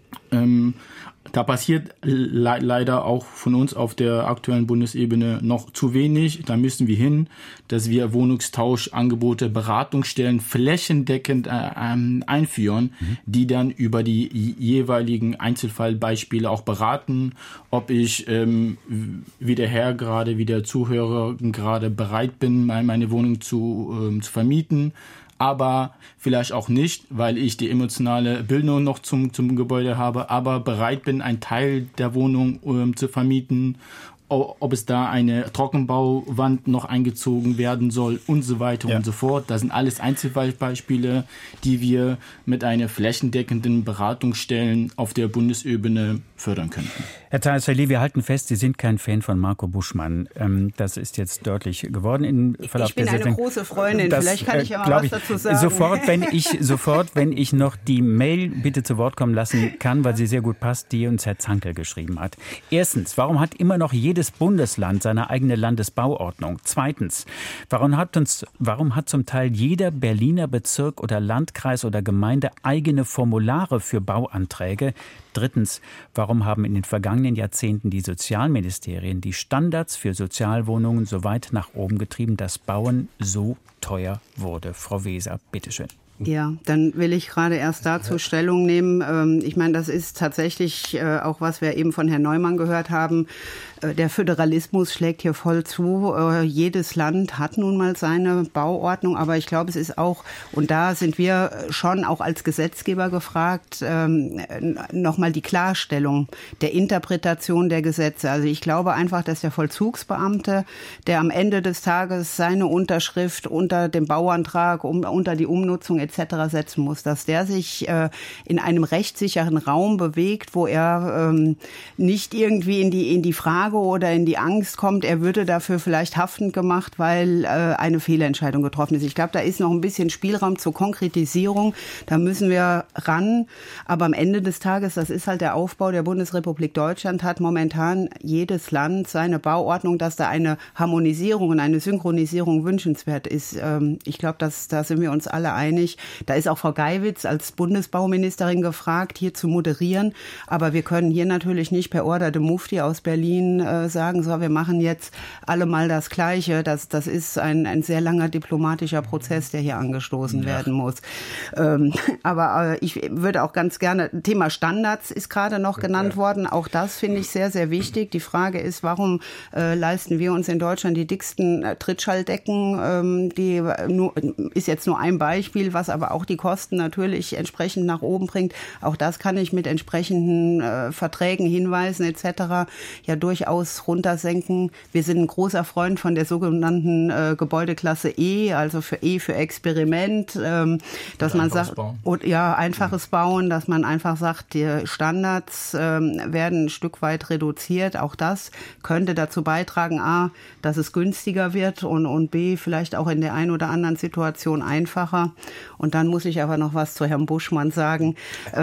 Da passiert leider auch von uns auf der aktuellen Bundesebene noch zu wenig. Da müssen wir hin, dass wir Wohnungstauschangebote, Beratungsstellen flächendeckend einführen, die dann über die jeweiligen Einzelfallbeispiele auch beraten, ob ich wie der Zuhörer gerade bereit bin, meine Wohnung zu vermieten. Aber vielleicht auch nicht, weil ich die emotionale Bindung noch zum Gebäude habe, aber bereit bin, einen Teil der Wohnung zu vermieten, ob es da eine Trockenbauwand noch eingezogen werden soll und so weiter und so fort. Das sind alles Einzelfallbeispiele, die wir mit einer flächendeckenden Beratungsstellen auf der Bundesebene fördern könnten. Herr Taha-Saleh, wir halten fest, Sie sind kein Fan von Marco Buschmann. Das ist jetzt deutlich geworden im Verlauf der Sendung. Ich bin eine große Freundin, vielleicht kann ich ja mal was dazu sagen. Sofort, wenn ich noch die Mail bitte zu Wort kommen lassen kann, weil sie sehr gut passt, die uns Herr Zankel geschrieben hat. Erstens, warum hat immer noch jedes Bundesland seine eigene Landesbauordnung? Zweitens, warum hat zum Teil jeder Berliner Bezirk oder Landkreis oder Gemeinde eigene Formulare für Bauanträge? Drittens, warum haben in den vergangenen Jahrzehnten die Sozialministerien die Standards für Sozialwohnungen so weit nach oben getrieben, dass Bauen so teuer wurde? Frau Weser, bitteschön. Ja, dann will ich gerade erst dazu Stellung nehmen. Ich meine, das ist tatsächlich auch, was wir eben von Herrn Neumann gehört haben. Der Föderalismus schlägt hier voll zu. Jedes Land hat nun mal seine Bauordnung, aber ich glaube, es ist auch, und da sind wir schon auch als Gesetzgeber gefragt, nochmal die Klarstellung der Interpretation der Gesetze. Also ich glaube einfach, dass der Vollzugsbeamte, der am Ende des Tages seine Unterschrift unter dem Bauantrag, unter die Umnutzung etc. setzen muss, dass der sich in einem rechtssicheren Raum bewegt, wo er nicht irgendwie in die Frage oder in die Angst kommt, er würde dafür vielleicht haftend gemacht, weil eine Fehlentscheidung getroffen ist. Ich glaube, da ist noch ein bisschen Spielraum zur Konkretisierung. Da müssen wir ran. Aber am Ende des Tages, das ist halt der Aufbau der Bundesrepublik Deutschland, hat momentan jedes Land seine Bauordnung, dass da eine Harmonisierung und eine Synchronisierung wünschenswert ist. Ich glaube, da sind wir uns alle einig. Da ist auch Frau Geiwitz als Bundesbauministerin gefragt, hier zu moderieren. Aber wir können hier natürlich nicht per Order de Mufti aus Berlin sagen, so, wir machen jetzt alle mal das Gleiche. Das ist ein sehr langer diplomatischer Prozess, der hier angestoßen werden muss. Aber ich würde auch ganz gerne, Thema Standards ist gerade noch genannt worden. Auch das finde ich sehr, sehr wichtig. Die Frage ist, warum leisten wir uns in Deutschland die dicksten Trittschalldecken? Die ist jetzt nur ein Beispiel, was aber auch die Kosten natürlich entsprechend nach oben bringt. Auch das kann ich mit entsprechenden Verträgen, Hinweisen etc. ja durchaus runtersenken. Wir sind ein großer Freund von der sogenannten Gebäudeklasse E, also für Experiment, dass man sagt, einfaches Bauen, dass man einfach sagt, die Standards werden ein Stück weit reduziert. Auch das könnte dazu beitragen, A, dass es günstiger wird und B, vielleicht auch in der einen oder anderen Situation einfacher. Und dann muss ich aber noch was zu Herrn Buschmann sagen.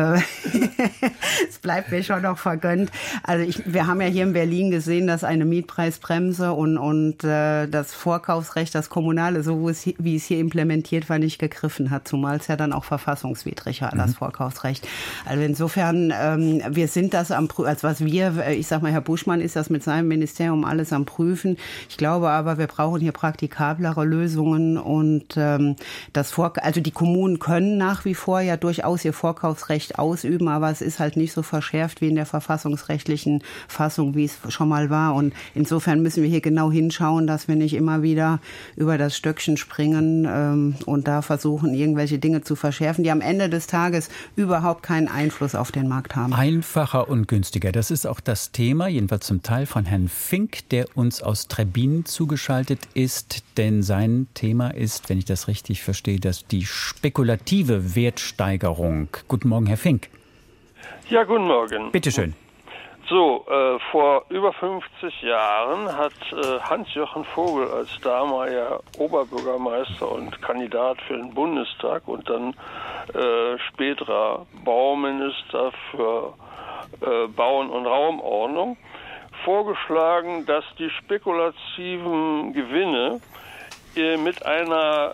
Es bleibt mir schon noch vergönnt. Also wir haben ja hier in Berlin gesehen, dass eine Mietpreisbremse und das Vorkaufsrecht, das Kommunale, so wie es hier implementiert war, nicht gegriffen hat, zumal es ja dann auch verfassungswidrig war, das Vorkaufsrecht. Also insofern, wir sind das am Prüfen, also was ich sag mal, Herr Buschmann ist das mit seinem Ministerium alles am Prüfen. Ich glaube aber, wir brauchen hier praktikablere Lösungen und also die Kommunen können nach wie vor ja durchaus ihr Vorkaufsrecht ausüben, aber es ist halt nicht so verschärft wie in der verfassungsrechtlichen Fassung, wie es schon mal war. Und insofern müssen wir hier genau hinschauen, dass wir nicht immer wieder über das Stöckchen springen und da versuchen, irgendwelche Dinge zu verschärfen, die am Ende des Tages überhaupt keinen Einfluss auf den Markt haben. Einfacher und günstiger, das ist auch das Thema, jedenfalls zum Teil von Herrn Fink, der uns aus Trebbin zugeschaltet ist, denn sein Thema ist, wenn ich das richtig verstehe, dass die spekulative Wertsteigerung. Guten Morgen, Herr Fink. Ja, guten Morgen. Bitte schön. So, vor über 50 Jahren hat Hans-Jochen Vogel als damaliger Oberbürgermeister und Kandidat für den Bundestag und dann späterer Bauminister für Bauen und Raumordnung vorgeschlagen, dass die spekulativen Gewinne mit einer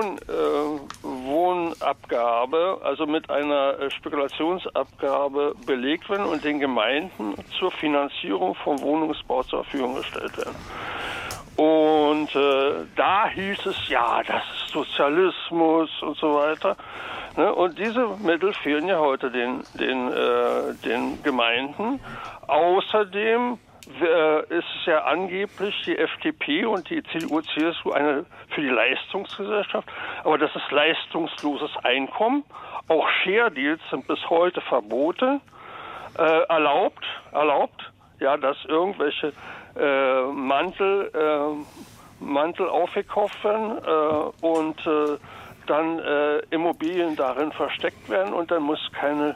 Wohnabgabe, also mit einer Spekulationsabgabe belegt werden und den Gemeinden zur Finanzierung vom Wohnungsbau zur Verfügung gestellt werden. Und da hieß es, ja, das ist Sozialismus und so weiter. Ne? Und diese Mittel fehlen ja heute den Gemeinden. Außerdem ist es ja angeblich die FDP und die CDU, CSU für die Leistungsgesellschaft, aber das ist leistungsloses Einkommen. Auch Share Deals sind bis heute verboten. Erlaubt, ja, dass irgendwelche Mantel aufgekauft werden und dann Immobilien darin versteckt werden und dann muss keine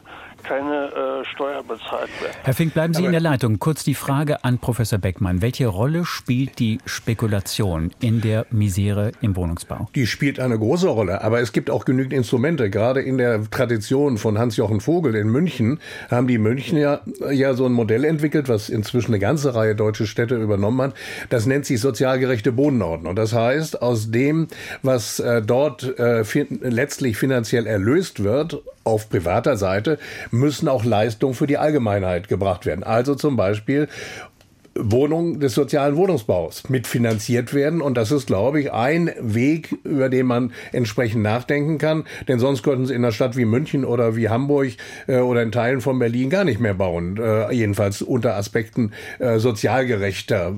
Steuer bezahlt werden. Herr Fink, bleiben Sie in der Leitung. Kurz die Frage an Professor Beckmann. Welche Rolle spielt die Spekulation in der Misere im Wohnungsbau? Die spielt eine große Rolle, aber es gibt auch genügend Instrumente. Gerade in der Tradition von Hans-Jochen Vogel in München haben die Münchner ja so ein Modell entwickelt, was inzwischen eine ganze Reihe deutsche Städte übernommen hat. Das nennt sich sozial gerechte Bodenordnung. Das heißt, aus dem, was dort letztlich finanziell erlöst wird, auf privater Seite, müssen auch Leistungen für die Allgemeinheit gebracht werden. Also zum Beispiel Wohnungen des sozialen Wohnungsbaus mitfinanziert werden. Und das ist, glaube ich, ein Weg, über den man entsprechend nachdenken kann. Denn sonst könnten sie in einer Stadt wie München oder wie Hamburg oder in Teilen von Berlin gar nicht mehr bauen. Jedenfalls unter Aspekten sozial gerechter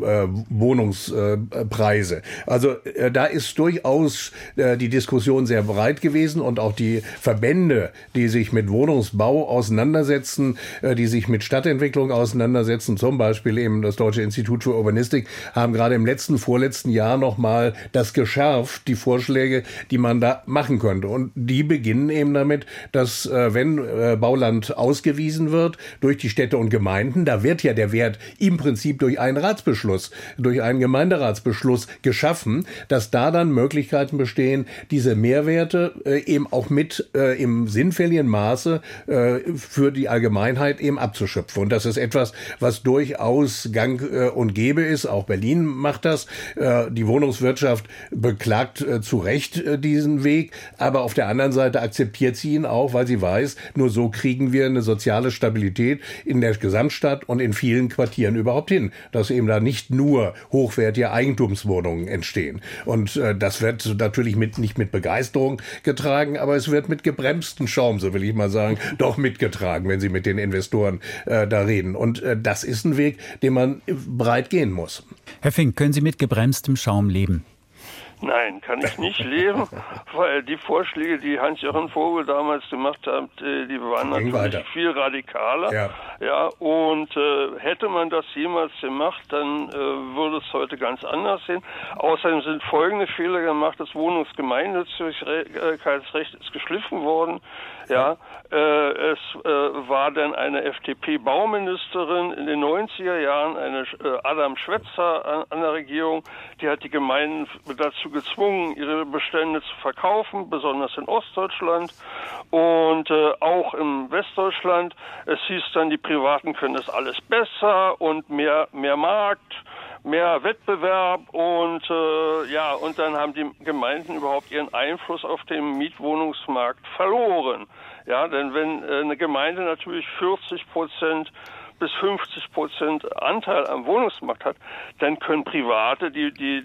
Wohnungspreise. Also da ist durchaus die Diskussion sehr breit gewesen und auch die Verbände, die sich mit Wohnungsbau auseinandersetzen, die sich mit Stadtentwicklung auseinandersetzen, zum Beispiel eben das Deutsche Institut für Urbanistik, haben gerade im vorletzten Jahr nochmal das geschärft, die Vorschläge, die man da machen könnte. Und die beginnen eben damit, dass wenn Bauland ausgewiesen wird durch die Städte und Gemeinden, da wird ja der Wert im Prinzip durch einen Ratsbeschluss, durch einen Gemeinderatsbeschluss geschaffen, dass da dann Möglichkeiten bestehen, diese Mehrwerte eben auch mit im sinnfälligen Maße für die Allgemeinheit eben abzuschöpfen. Und das ist etwas, was durchaus gang und gäbe ist. Auch Berlin macht das. Die Wohnungswirtschaft beklagt zu Recht diesen Weg, aber auf der anderen Seite akzeptiert sie ihn auch, weil sie weiß, nur so kriegen wir eine soziale Stabilität in der Gesamtstadt und in vielen Quartieren überhaupt hin, dass eben da nicht nur hochwertige Eigentumswohnungen entstehen. Und das wird natürlich nicht mit Begeisterung getragen, aber es wird mit gebremstem Schaum, so will ich mal sagen, doch mitgetragen, wenn Sie mit den Investoren da reden. Und das ist ein Weg, den man breit gehen muss. Herr Fink, können Sie mit gebremstem Schaum leben? Nein, kann ich nicht leben, weil die Vorschläge, die Hans-Jochen Vogel damals gemacht hat, die waren natürlich viel radikaler. Ja, und hätte man das jemals gemacht, dann würde es heute ganz anders sehen. Außerdem sind folgende Fehler gemacht. Das Wohnungsgemeinnützigkeitsrecht ist geschliffen worden. Ja, es war dann eine FDP-Bauministerin in den 90er Jahren, eine Adam Schwetzer an der Regierung, die hat die Gemeinden dazu dazu gezwungen, ihre Bestände zu verkaufen, besonders in Ostdeutschland und auch im Westdeutschland. Es hieß dann, die Privaten können das alles besser und mehr Markt, mehr Wettbewerb und und dann haben die Gemeinden überhaupt ihren Einfluss auf den Mietwohnungsmarkt verloren. Ja, denn wenn eine Gemeinde natürlich 40% bis 50% Anteil am Wohnungsmarkt hat, dann können Private die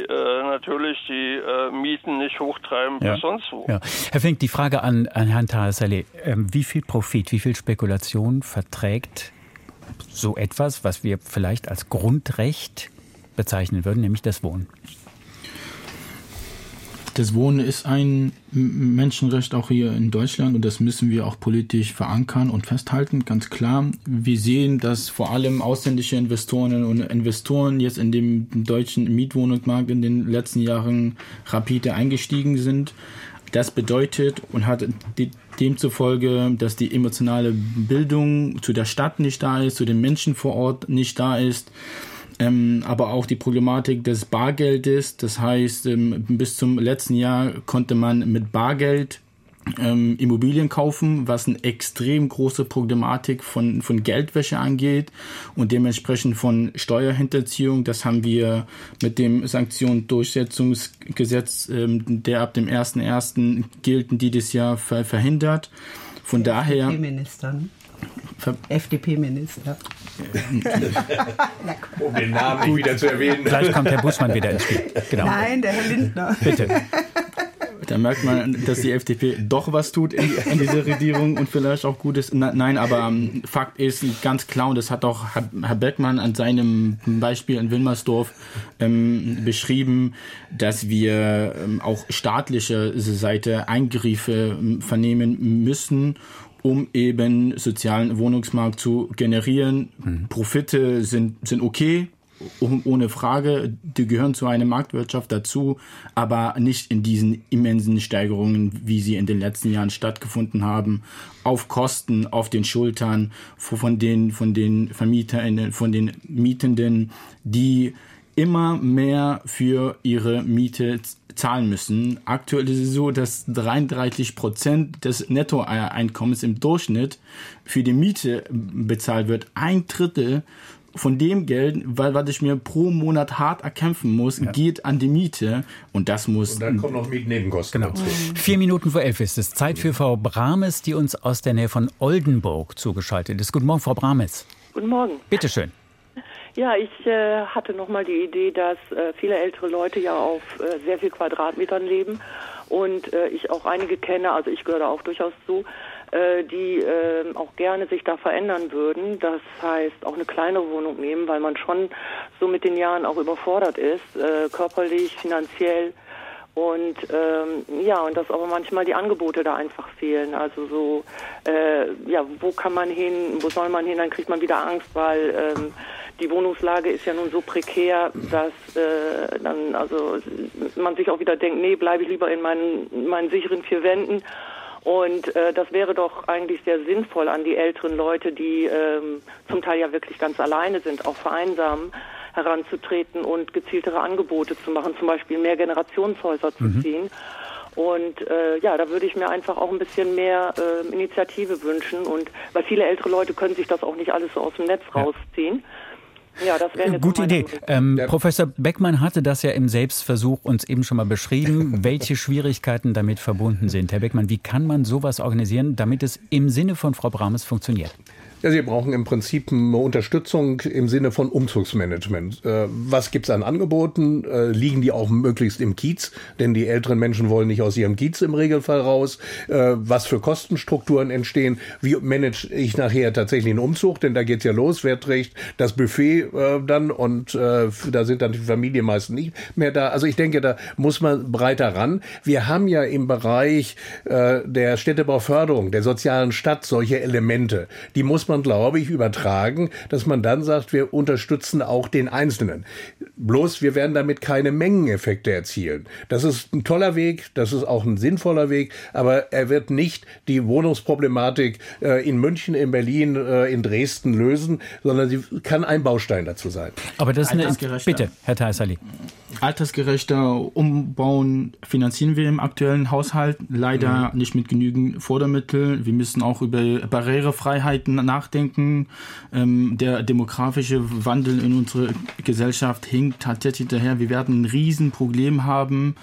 Mieten nicht hochtreiben bis sonst wo. Ja. Herr Fink, die Frage an Herrn Taha-Saleh. Wie viel Profit, wie viel Spekulation verträgt so etwas, was wir vielleicht als Grundrecht bezeichnen würden, nämlich das Wohnen? Das Wohnen ist ein Menschenrecht auch hier in Deutschland und das müssen wir auch politisch verankern und festhalten, ganz klar. Wir sehen, dass vor allem ausländische Investorinnen und Investoren jetzt in dem deutschen Mietwohnungsmarkt in den letzten Jahren rapide eingestiegen sind. Das bedeutet und hat demzufolge, dass die emotionale Bildung zu der Stadt nicht da ist, zu den Menschen vor Ort nicht da ist. Aber auch die Problematik des Bargeldes. Das heißt, bis zum letzten Jahr konnte man mit Bargeld Immobilien kaufen, was eine extrem große Problematik von Geldwäsche angeht und dementsprechend von Steuerhinterziehung. Das haben wir mit dem Sanktionsdurchsetzungsgesetz, der ab dem 1.1. gilt, dieses Jahr verhindert. Von daher... FDP-Minister. Um den Namen nicht wieder zu erwähnen. Gleich kommt Herr Buschmann wieder ins Spiel. Genau. Nein, der Herr Lindner. Bitte. Da merkt man, dass die FDP doch was tut in dieser Regierung und vielleicht auch gut ist. Nein, aber Fakt ist ganz klar, und das hat auch Herr Beckmann an seinem Beispiel in Wilmersdorf beschrieben, dass wir auch staatliche Seite Eingriffe vernehmen müssen, um eben sozialen Wohnungsmarkt zu generieren. Profite sind okay, ohne Frage, die gehören zu einer Marktwirtschaft dazu, aber nicht in diesen immensen Steigerungen, wie sie in den letzten Jahren stattgefunden haben, auf Kosten, auf den Schultern von den Vermietern, von den Mietenden, die immer mehr für ihre Miete zahlen müssen. Aktuell ist es so, dass 33% des Nettoeinkommens im Durchschnitt für die Miete bezahlt wird. 1/3 von dem Geld, was ich mir pro Monat hart erkämpfen muss, geht an die Miete. Und das muss... Und dann kommen noch Mietnebenkosten dazu. 11:04 ist es. Zeit für Frau Brames, die uns aus der Nähe von Oldenburg zugeschaltet ist. Guten Morgen, Frau Brames. Guten Morgen. Bitte schön. Ja, ich hatte nochmal die Idee, dass viele ältere Leute ja auf sehr viel Quadratmetern leben und ich auch einige kenne, also ich gehöre da auch durchaus zu, die auch gerne sich da verändern würden. Das heißt, auch eine kleine Wohnung nehmen, weil man schon so mit den Jahren auch überfordert ist, körperlich, finanziell. Und und dass aber manchmal die Angebote da einfach fehlen. Also so, wo kann man hin, wo soll man hin, dann kriegt man wieder Angst, weil die Wohnungslage ist ja nun so prekär, dass man sich auch wieder denkt, nee, bleibe ich lieber in meinen sicheren 4 Wänden. Und das wäre doch eigentlich sehr sinnvoll an die älteren Leute, die zum Teil ja wirklich ganz alleine sind, auch vereinsamen, heranzutreten und gezieltere Angebote zu machen, zum Beispiel mehr Generationshäuser zu ziehen. Und da würde ich mir einfach auch ein bisschen mehr Initiative wünschen. Und weil viele ältere Leute können sich das auch nicht alles so aus dem Netz rausziehen. Ja, das wäre eine gute Idee. Professor Beckmann hatte das ja im Selbstversuch uns eben schon mal beschrieben, welche Schwierigkeiten damit verbunden sind. Herr Beckmann, wie kann man sowas organisieren, damit es im Sinne von Frau Brames funktioniert? Ja, Sie brauchen im Prinzip eine Unterstützung im Sinne von Umzugsmanagement. Was gibt's an Angeboten? Liegen die auch möglichst im Kiez? Denn die älteren Menschen wollen nicht aus ihrem Kiez im Regelfall raus. Was für Kostenstrukturen entstehen? Wie manage ich nachher tatsächlich einen Umzug? Denn da geht's ja los. Wer trägt das Buffet dann? Und da sind dann die Familien meist nicht mehr da. Also ich denke, da muss man breiter ran. Wir haben ja im Bereich der Städtebauförderung, der sozialen Stadt solche Elemente. Die muss man, glaube ich, übertragen, dass man dann sagt, wir unterstützen auch den Einzelnen. Bloß, wir werden damit keine Mengeneffekte erzielen. Das ist ein toller Weg, das ist auch ein sinnvoller Weg, aber er wird nicht die Wohnungsproblematik in München, in Berlin, in Dresden lösen, sondern sie kann ein Baustein dazu sein. Aber das ist bitte, Herr Taha-Saleh. Altersgerechter Umbauen finanzieren wir im aktuellen Haushalt leider nicht mit genügend Fördermitteln. Wir müssen auch über Barrierefreiheiten nachdenken. Der demografische Wandel in unserer Gesellschaft hinkt tatsächlich daher. Wir werden ein Riesenproblem haben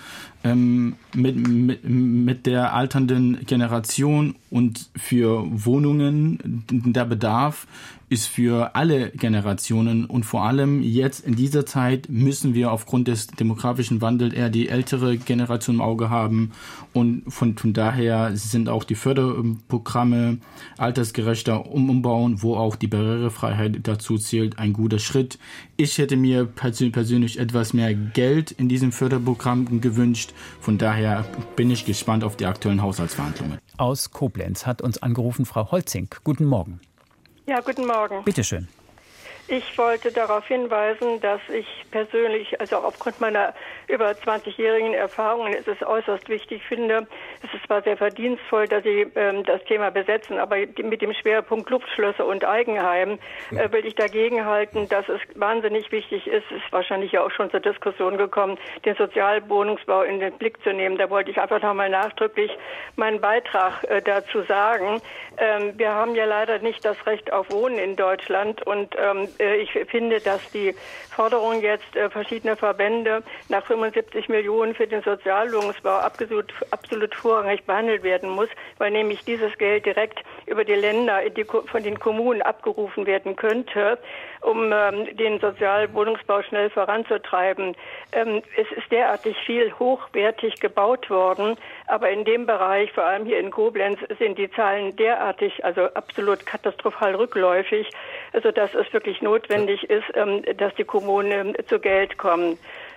mit der alternden Generation, und für Wohnungen der Bedarf ist für alle Generationen, und vor allem jetzt in dieser Zeit müssen wir aufgrund des demografischen Wandels eher die ältere Generation im Auge haben, und von daher sind auch die Förderprogramme altersgerechter umbauen, wo auch die Barrierefreiheit dazu zählt, ein guter Schritt. Ich hätte mir persönlich etwas mehr Geld in diesem Förderprogramm gewünscht. Von daher bin ich gespannt auf die aktuellen Haushaltsverhandlungen. Aus Koblenz hat uns angerufen Frau Holzing. Guten Morgen. Ja, guten Morgen. Bitte schön. Ich wollte darauf hinweisen, dass ich persönlich, also auch aufgrund meiner über 20-jährigen Erfahrungen, es ist äußerst wichtig finde. Es ist zwar sehr verdienstvoll, dass Sie das Thema besetzen, aber mit dem Schwerpunkt Luftschlösser und Eigenheim will ich dagegen halten, dass es wahnsinnig wichtig ist. Es ist wahrscheinlich ja auch schon zur Diskussion gekommen, den Sozialwohnungsbau in den Blick zu nehmen. Da wollte ich einfach nochmal nachdrücklich meinen Beitrag dazu sagen. Wir haben ja leider nicht das Recht auf Wohnen in Deutschland, und ich finde, dass die Forderung jetzt verschiedener Verbände nach 75 Millionen für den Sozialwohnungsbau absolut vorrangig behandelt werden muss, weil nämlich dieses Geld direkt über die Länder von den Kommunen abgerufen werden könnte, um den Sozialwohnungsbau schnell voranzutreiben. Es ist derartig viel hochwertig gebaut worden, aber in dem Bereich, vor allem hier in Koblenz, sind die Zahlen derartig, also absolut katastrophal rückläufig, sodass es wirklich notwendig ist, dass die Kommunen zu Geld kommen.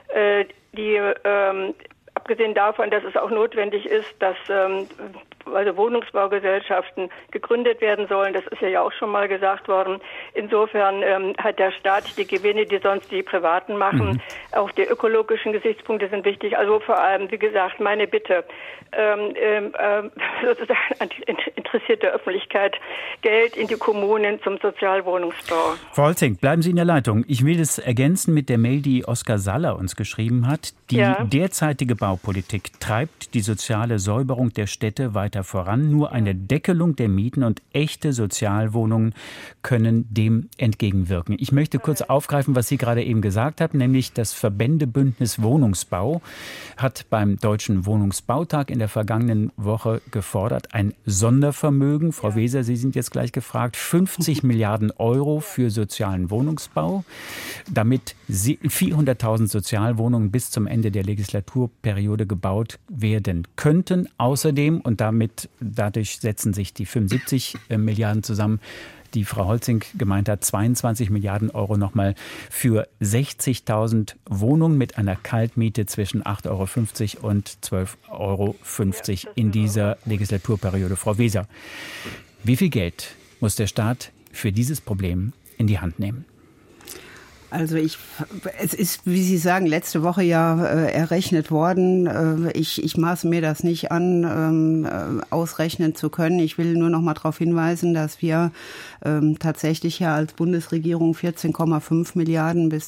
Abgesehen davon, dass es auch notwendig ist, dass also Wohnungsbaugesellschaften gegründet werden sollen, das ist ja auch schon mal gesagt worden. Insofern hat der Staat die Gewinne, die sonst die Privaten machen. Auch die ökologischen Gesichtspunkte sind wichtig. Also vor allem, wie gesagt, meine Bitte, sozusagen an die interessierte Öffentlichkeit, Geld in die Kommunen zum Sozialwohnungsbau. Frau Holzing, bleiben Sie in der Leitung. Ich will das ergänzen mit der Mail, die Oskar Saller uns geschrieben hat. Die derzeitige Baupolitik treibt die soziale Säuberung der Städte weiter voran. Nur eine Deckelung der Mieten und echte Sozialwohnungen können dem entgegenwirken. Ich möchte kurz aufgreifen, was Sie gerade eben gesagt haben, nämlich das Verbändebündnis Wohnungsbau hat beim Deutschen Wohnungsbautag in der vergangenen Woche gefordert, ein Sondervermögen, Frau Weser, Sie sind jetzt gleich gefragt, 50 Milliarden Euro für sozialen Wohnungsbau, damit 400.000 Sozialwohnungen bis zum Ende der Legislaturperiode gebaut werden könnten. Außerdem, und dadurch setzen sich die 75 Milliarden zusammen, die Frau Holzing gemeint hat, 22 Milliarden Euro nochmal für 60.000 Wohnungen mit einer Kaltmiete zwischen 8,50 Euro und 12,50 Euro in dieser Legislaturperiode. Frau Weser, wie viel Geld muss der Staat für dieses Problem in die Hand nehmen? Also es ist, wie Sie sagen, letzte Woche ja errechnet worden. Ich maße mir das nicht an, ausrechnen zu können. Ich will nur noch mal darauf hinweisen, dass wir tatsächlich ja als Bundesregierung 14,5 Milliarden bis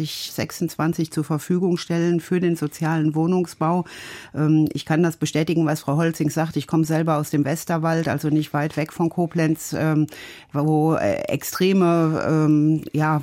2026 zur Verfügung stellen für den sozialen Wohnungsbau. Ich kann das bestätigen, was Frau Holzing sagt. Ich komme selber aus dem Westerwald, also nicht weit weg von Koblenz, wo extreme,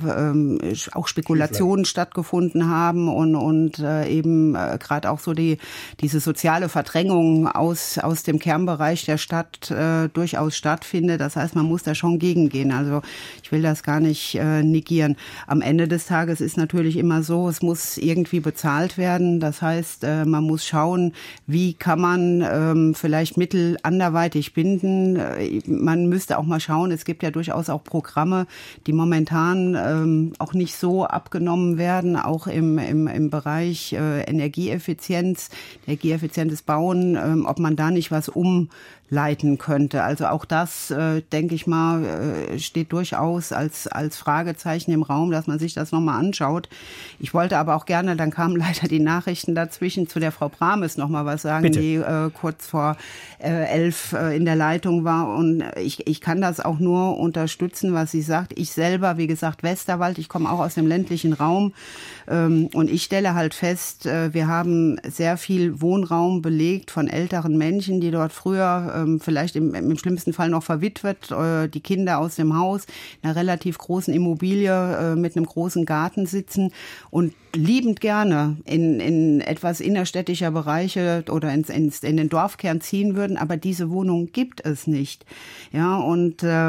auch Spekulationen stattgefunden haben und eben gerade auch so diese soziale Verdrängung aus dem Kernbereich der Stadt durchaus stattfindet. Das heißt, man muss da schon gegengehen. Also ich will das gar nicht negieren. Am Ende des Tages ist natürlich immer so, es muss irgendwie bezahlt werden. Das heißt, man muss schauen, wie kann man vielleicht Mittel anderweitig binden. Man müsste auch mal schauen, es gibt ja durchaus auch Programme, die momentan auch nicht so abgenommen werden, auch im Bereich energieeffizientes Bauen, ob man da nicht was leiten könnte. Also auch das, denke ich mal, steht durchaus als Fragezeichen im Raum, dass man sich das nochmal anschaut. Ich wollte aber auch gerne, dann kamen leider die Nachrichten dazwischen, zu der Frau Brames nochmal was sagen, Bitte. Die kurz vor 11 in der Leitung war. Und ich kann das auch nur unterstützen, was sie sagt. Ich selber, wie gesagt, Westerwald, ich komme auch aus dem ländlichen Raum. Und ich stelle halt fest, wir haben sehr viel Wohnraum belegt von älteren Menschen, die dort früher vielleicht im schlimmsten Fall noch verwitwet, die Kinder aus dem Haus, in einer relativ großen Immobilie mit einem großen Garten sitzen und liebend gerne in etwas innerstädtischer Bereiche oder in den Dorfkern ziehen würden, aber diese Wohnung gibt es nicht. Ja, und da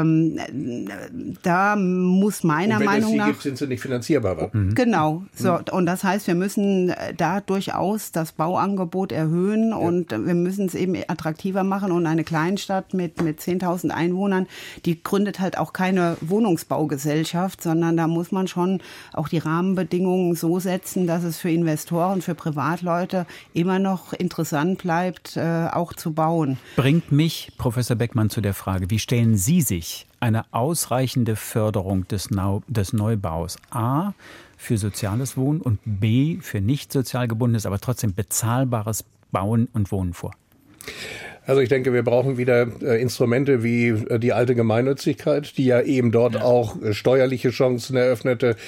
muss meiner Meinung nach... Gibt, sind sie nicht finanzierbar. Genau. So, und das heißt, wir müssen da durchaus das Bauangebot erhöhen und wir müssen es eben attraktiver machen. Und eine Kleinstadt mit 10.000 Einwohnern, die gründet halt auch keine Wohnungsbaugesellschaft, sondern da muss man schon auch die Rahmenbedingungen so setzen, dass es für Investoren, für Privatleute immer noch interessant bleibt, auch zu bauen. Bringt mich, Professor Beckmann, zu der Frage, wie stellen Sie sich eine ausreichende Förderung des Neubaus A für soziales Wohnen und B für nicht sozial gebundenes, aber trotzdem bezahlbares Bauen und Wohnen vor? Also ich denke, wir brauchen wieder Instrumente wie die alte Gemeinnützigkeit, die ja eben dort auch steuerliche Chancen eröffnete,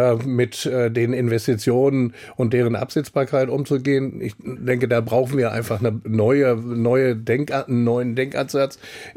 mit den Investitionen und deren Absetzbarkeit umzugehen. Ich denke, da brauchen wir einfach einen neuen Denkansatz,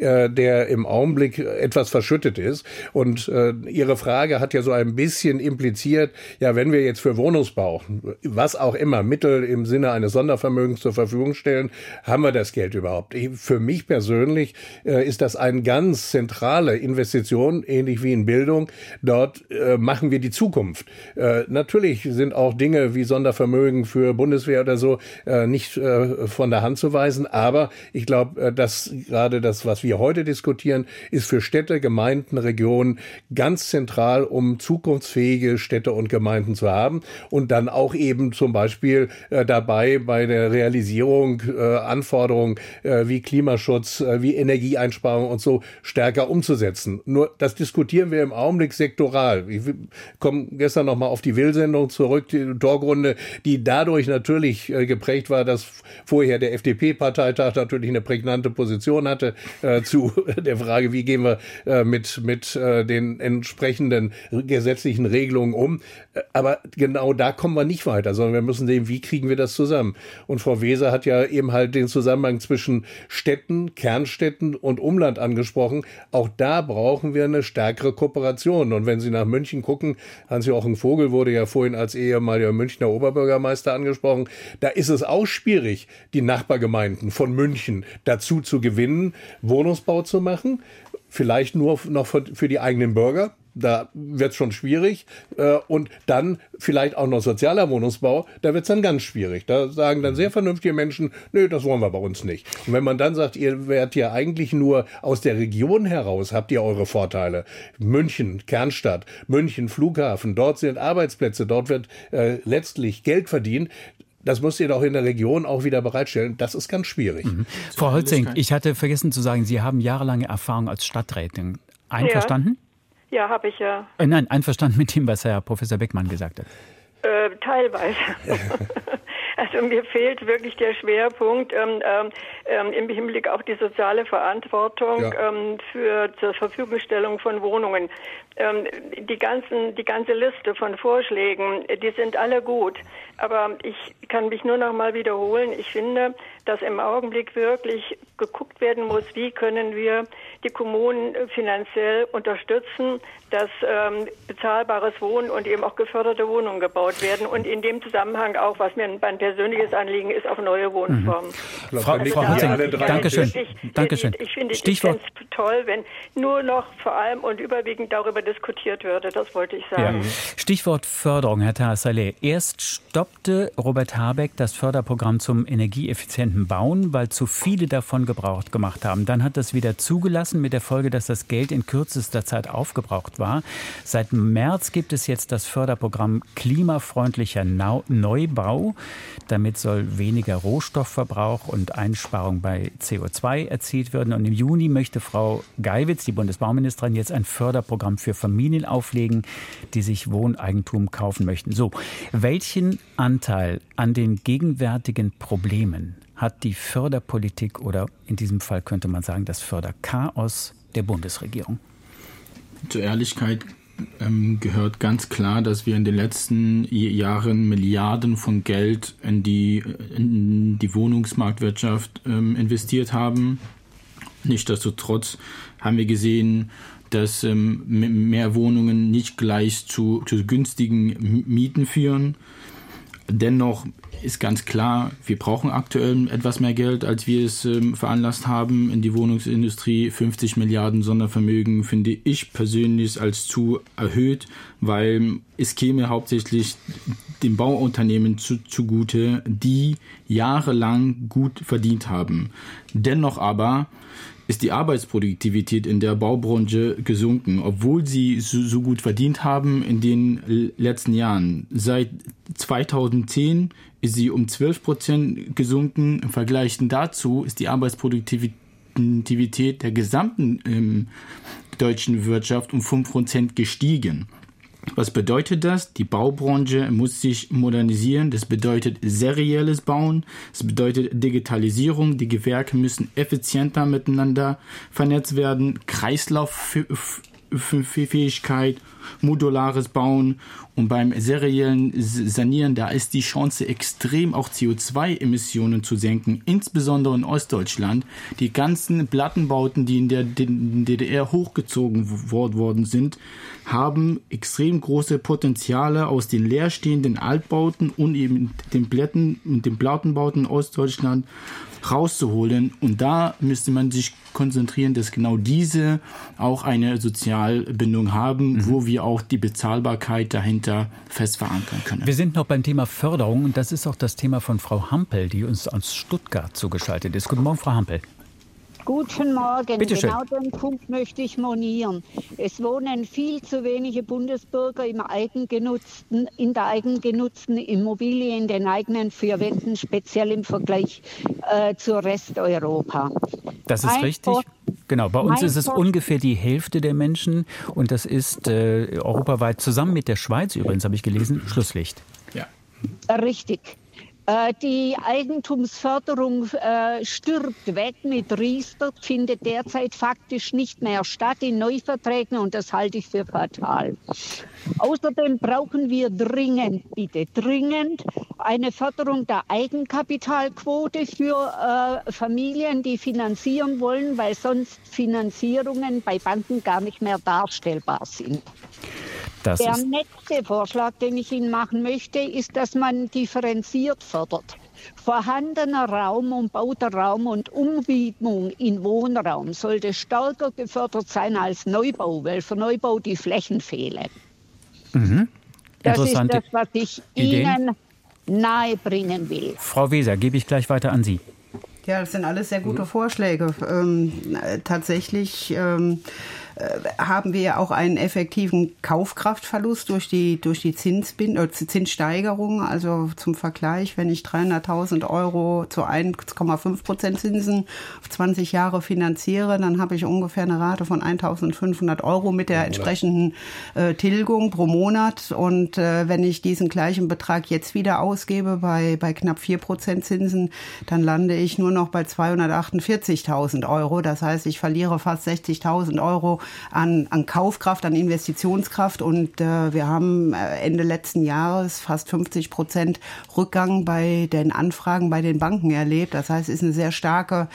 der im Augenblick etwas verschüttet ist. Und Ihre Frage hat ja so ein bisschen impliziert, ja, wenn wir jetzt für Wohnungsbau, was auch immer, Mittel im Sinne eines Sondervermögens zur Verfügung stellen, haben wir das Geld überhaupt? Für mich persönlich ist das eine ganz zentrale Investition, ähnlich wie in Bildung. Dort machen wir die Zukunft. Natürlich sind auch Dinge wie Sondervermögen für Bundeswehr oder so nicht von der Hand zu weisen. Aber ich glaube, dass gerade das, was wir heute diskutieren, ist für Städte, Gemeinden, Regionen ganz zentral, um zukunftsfähige Städte und Gemeinden zu haben. Und dann auch eben zum Beispiel dabei bei der Realisierung Anforderungen wie Klimaschutz, wie Energieeinsparung und so stärker umzusetzen. Nur das diskutieren wir im Augenblick sektoral. Ich komme gestern noch mal auf die Will-Sendung zurück, die Talkrunde, die dadurch natürlich geprägt war, dass vorher der FDP-Parteitag natürlich eine prägnante Position hatte zu der Frage, wie gehen wir mit den entsprechenden gesetzlichen Regelungen um. Aber genau da kommen wir nicht weiter, sondern wir müssen sehen, wie kriegen wir das zusammen. Und Frau Weser hat ja eben halt den Zusammenhang zwischen Städten, Kernstädten und Umland angesprochen. Auch da brauchen wir eine stärkere Kooperation. Und wenn Sie nach München gucken, Hans-Joachim Vogel wurde ja vorhin als ehemaliger Münchner Oberbürgermeister angesprochen, da ist es auch schwierig, die Nachbargemeinden von München dazu zu gewinnen, Wohnungsbau zu machen. Vielleicht nur noch für die eigenen Bürger. Da wird es schon schwierig. Und dann vielleicht auch noch sozialer Wohnungsbau, da wird es dann ganz schwierig. Da sagen dann sehr vernünftige Menschen, nö, das wollen wir bei uns nicht. Und wenn man dann sagt, ihr werdet ja eigentlich nur aus der Region heraus, habt ihr eure Vorteile. München, Kernstadt, München, Flughafen, dort sind Arbeitsplätze, dort wird letztlich Geld verdient. Das müsst ihr doch in der Region auch wieder bereitstellen. Das ist ganz schwierig. Frau Holzing, ich hatte vergessen zu sagen, Sie haben jahrelange Erfahrung als Stadträtin. Einverstanden? Ja, habe ich ja. Nein, einverstanden mit dem, was Herr Professor Beckmann gesagt hat. Teilweise. Also mir fehlt wirklich der Schwerpunkt im Hinblick auf die soziale Verantwortung für zur Verfügungstellung von Wohnungen. Die ganze Liste von Vorschlägen, die sind alle gut. Aber ich kann mich nur noch mal wiederholen. Ich finde, dass im Augenblick wirklich geguckt werden muss, wie können wir die Kommunen finanziell unterstützen, dass bezahlbares Wohnen und eben auch geförderte Wohnungen gebaut werden. Und in dem Zusammenhang auch, was mir ein persönliches Anliegen ist, auch neue Wohnformen. Frau Holzing, Dankeschön. Ich finde es ganz toll, wenn nur noch vor allem und überwiegend darüber diskutiert würde. Das wollte ich sagen. Ja. Stichwort Förderung, Herr Taha-Saleh. Erst stoppte Robert Habeck das Förderprogramm zum energieeffizienten Bauen, weil zu viele davon Gebrauch gemacht haben. Dann hat das wieder zugelassen mit der Folge, dass das Geld in kürzester Zeit aufgebraucht war. Seit März gibt es jetzt das Förderprogramm klimafreundlicher Neubau. Damit soll weniger Rohstoffverbrauch und Einsparung bei CO2 erzielt werden. Und im Juni möchte Frau Geiwitz, die Bundesbauministerin, jetzt ein Förderprogramm für Familien auflegen, die sich Wohneigentum kaufen möchten. So, welchen Anteil an den gegenwärtigen Problemen hat die Förderpolitik oder in diesem Fall könnte man sagen das Förderchaos der Bundesregierung? Zur Ehrlichkeit gehört ganz klar, dass wir in den letzten Jahren Milliarden von Geld in die Wohnungsmarktwirtschaft investiert haben. Nichtsdestotrotz haben wir gesehen, dass mehr Wohnungen nicht gleich zu günstigen Mieten führen. Dennoch ist ganz klar, wir brauchen aktuell etwas mehr Geld, als wir es veranlasst haben in die Wohnungsindustrie. 50 Milliarden Sondervermögen finde ich persönlich als zu erhöht, weil es käme hauptsächlich den Bauunternehmen zugute, die jahrelang gut verdient haben. Dennoch aber ist die Arbeitsproduktivität in der Baubranche gesunken, obwohl sie so gut verdient haben in den letzten Jahren. Seit 2010 ist sie um 12% gesunken. Im Vergleich dazu ist die Arbeitsproduktivität der gesamten deutschen Wirtschaft um 5% gestiegen. Was bedeutet das? Die Baubranche muss sich modernisieren. Das bedeutet serielles Bauen. Das bedeutet Digitalisierung. Die Gewerke müssen effizienter miteinander vernetzt werden. Kreislauffähigkeit, modulares Bauen. Und beim seriellen Sanieren, da ist die Chance extrem, auch CO2-Emissionen zu senken, insbesondere in Ostdeutschland. Die ganzen Plattenbauten, die in der DDR hochgezogen worden sind, haben extrem große Potenziale aus den leerstehenden Altbauten und eben den Plattenbauten in Ostdeutschland rauszuholen. Und da müsste man sich konzentrieren, dass genau diese auch eine Sozialbindung haben, wo wir auch die Bezahlbarkeit dahinter fest verankern können. Wir sind noch beim Thema Förderung und das ist auch das Thema von Frau Hampel, die uns aus Stuttgart zugeschaltet ist. Guten Morgen, Frau Hampel. Guten Morgen. Bitte schön. Genau den Punkt möchte ich monieren. Es wohnen viel zu wenige Bundesbürger in der eigengenutzten Immobilie, in den eigenen vier Wänden, speziell im Vergleich zur Resteuropa. Das ist richtig. Genau, bei uns ist es ungefähr die Hälfte der Menschen und das ist europaweit zusammen mit der Schweiz übrigens, habe ich gelesen, Schlusslicht. Ja. Richtig. Die Eigentumsförderung stirbt weg mit Riester, findet derzeit faktisch nicht mehr statt in Neuverträgen und das halte ich für fatal. Außerdem brauchen wir dringend eine Förderung der Eigenkapitalquote für Familien, die finanzieren wollen, weil sonst Finanzierungen bei Banken gar nicht mehr darstellbar sind. Der nächste Vorschlag, den ich Ihnen machen möchte, ist, dass man differenziert fördert. Vorhandener Raum, umbauter Raum und Umwidmung in Wohnraum sollte stärker gefördert sein als Neubau, weil für Neubau die Flächen fehlen. Das ist das, was ich Ihnen nahebringen will. Frau Weser, gebe ich gleich weiter an Sie. Ja, das sind alles sehr gute Vorschläge. Tatsächlich haben wir auch einen effektiven Kaufkraftverlust durch die Zinssteigerung. Also zum Vergleich, wenn ich 300.000 € zu 1,5% Zinsen auf 20 Jahre finanziere, dann habe ich ungefähr eine Rate von 1.500 € mit der entsprechenden Tilgung pro Monat. Und wenn ich diesen gleichen Betrag jetzt wieder ausgebe bei knapp 4% Zinsen, dann lande ich nur noch bei 248.000 €. Das heißt, ich verliere fast 60.000 € an Kaufkraft, an Investitionskraft und wir haben Ende letzten Jahres fast 50% Rückgang bei den Anfragen bei den Banken erlebt. Das heißt, es ist eine sehr starke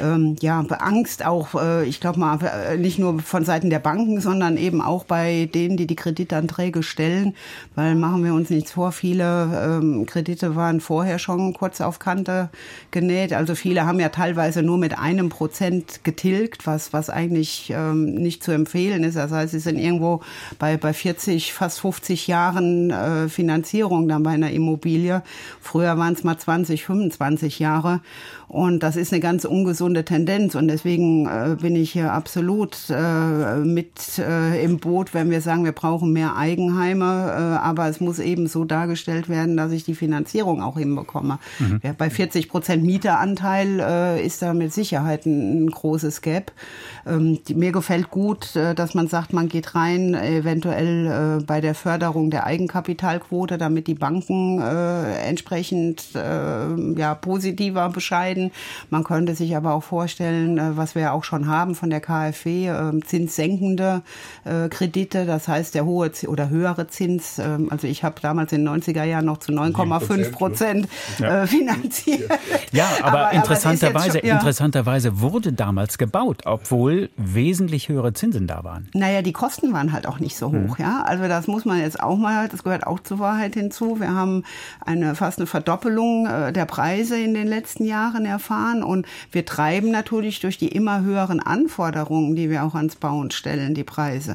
Angst auch, ich glaube mal, nicht nur von Seiten der Banken, sondern eben auch bei denen, die Kreditanträge stellen, weil machen wir uns nichts vor, viele Kredite waren vorher schon kurz auf Kante genäht. Also viele haben ja teilweise nur mit 1% getilgt, was eigentlich nicht nicht zu empfehlen ist. Das heißt, sie sind irgendwo bei 40, fast 50 Jahren Finanzierung dann bei einer Immobilie. Früher waren es mal 20, 25 Jahre. Und das ist eine ganz ungesunde Tendenz. Und deswegen bin ich hier absolut mit im Boot, wenn wir sagen, wir brauchen mehr Eigenheime. Aber es muss eben so dargestellt werden, dass ich die Finanzierung auch hinbekomme. Ja, bei 40% Mieteranteil ist da mit Sicherheit ein großes Gap. Mir gefällt gut, dass man sagt, man geht rein, eventuell bei der Förderung der Eigenkapitalquote, damit die Banken entsprechend positiver bescheiden. Man könnte sich aber auch vorstellen, was wir ja auch schon haben von der KfW, zinssenkende Kredite, das heißt der hohe oder höhere Zins. Also ich habe damals in den 90er Jahren noch zu 9,5% finanziert. Ja, aber interessanterweise wurde damals gebaut, obwohl wesentlich höhere Zinsen da waren. Naja, die Kosten waren halt auch nicht so hoch. Ja? Also das muss man jetzt auch mal, das gehört auch zur Wahrheit hinzu. Wir haben fast eine Verdoppelung der Preise in den letzten Jahren erfahren und wir treiben natürlich durch die immer höheren Anforderungen, die wir auch ans Bauen stellen, die Preise.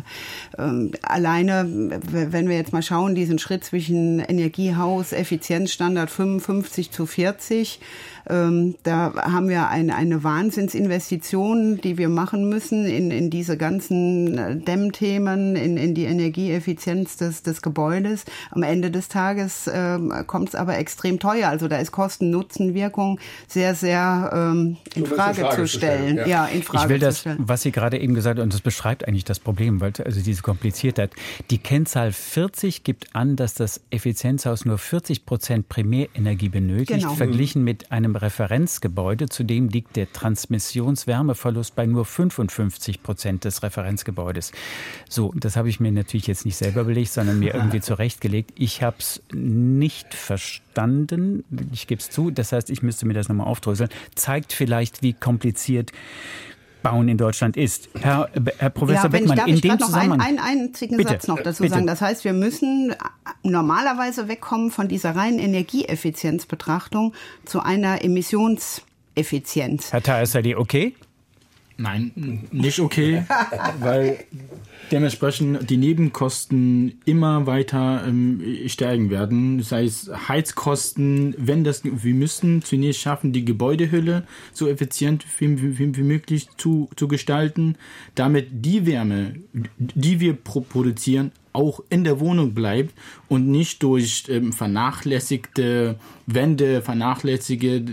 Alleine, wenn wir jetzt mal schauen, diesen Schritt zwischen Energiehaus, Effizienzstandard 55:40, da haben wir eine Wahnsinnsinvestition, die wir machen müssen in diese ganzen Dämmthemen, in die Energieeffizienz des Gebäudes. Am Ende des Tages kommt es aber extrem teuer. Also da ist Kosten-Nutzen-Wirkung sehr, sehr in Frage zu stellen. Ja, in Frage ich will das, was Sie gerade eben gesagt haben, und das beschreibt eigentlich das Problem, weil also diese Kompliziertheit. Die Kennzahl 40 gibt an, dass das Effizienzhaus nur 40% Primärenergie benötigt, verglichen mit einem Referenzgebäude. Zudem liegt der Transmissionswärmeverlust bei nur 55% des Referenzgebäudes. So, das habe ich mir natürlich jetzt nicht selber belegt, sondern mir irgendwie zurechtgelegt. Ich habe es nicht verstanden. Ich gebe es zu. Das heißt, ich müsste mir das nochmal aufdröseln. Zeigt vielleicht, wie kompliziert Bauen in Deutschland ist. Herr Professor Beckmann, in dem Zusammenhang... Einen einzigen Satz noch dazu sagen. Das heißt, wir müssen normalerweise wegkommen von dieser reinen Energieeffizienzbetrachtung zu einer Emissionseffizienz. Herr Tajassali, okay? Nein, nicht okay, weil dementsprechend die Nebenkosten immer weiter steigen werden. Sei es Heizkosten, wir müssen zunächst schaffen, die Gebäudehülle so effizient wie möglich zu gestalten, damit die Wärme, die wir produzieren, auch in der Wohnung bleibt und nicht durch vernachlässigte Wände, vernachlässigte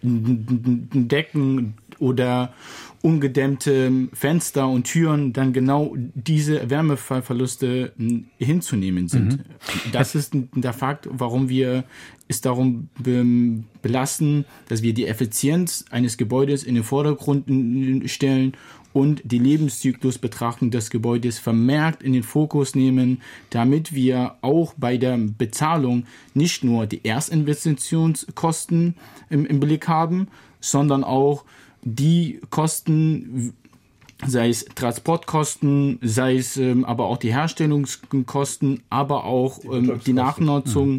Decken oder ungedämmte Fenster und Türen dann genau diese Wärmeverluste hinzunehmen sind. Das ist der Fakt, warum wir es darum belassen, dass wir die Effizienz eines Gebäudes in den Vordergrund stellen und die Lebenszyklusbetrachtung des Gebäudes vermehrt in den Fokus nehmen, damit wir auch bei der Bezahlung nicht nur die Erstinvestitionskosten im Blick haben, sondern auch die Kosten, sei es Transportkosten, sei es aber auch die Herstellungskosten, aber auch die Nachnutzung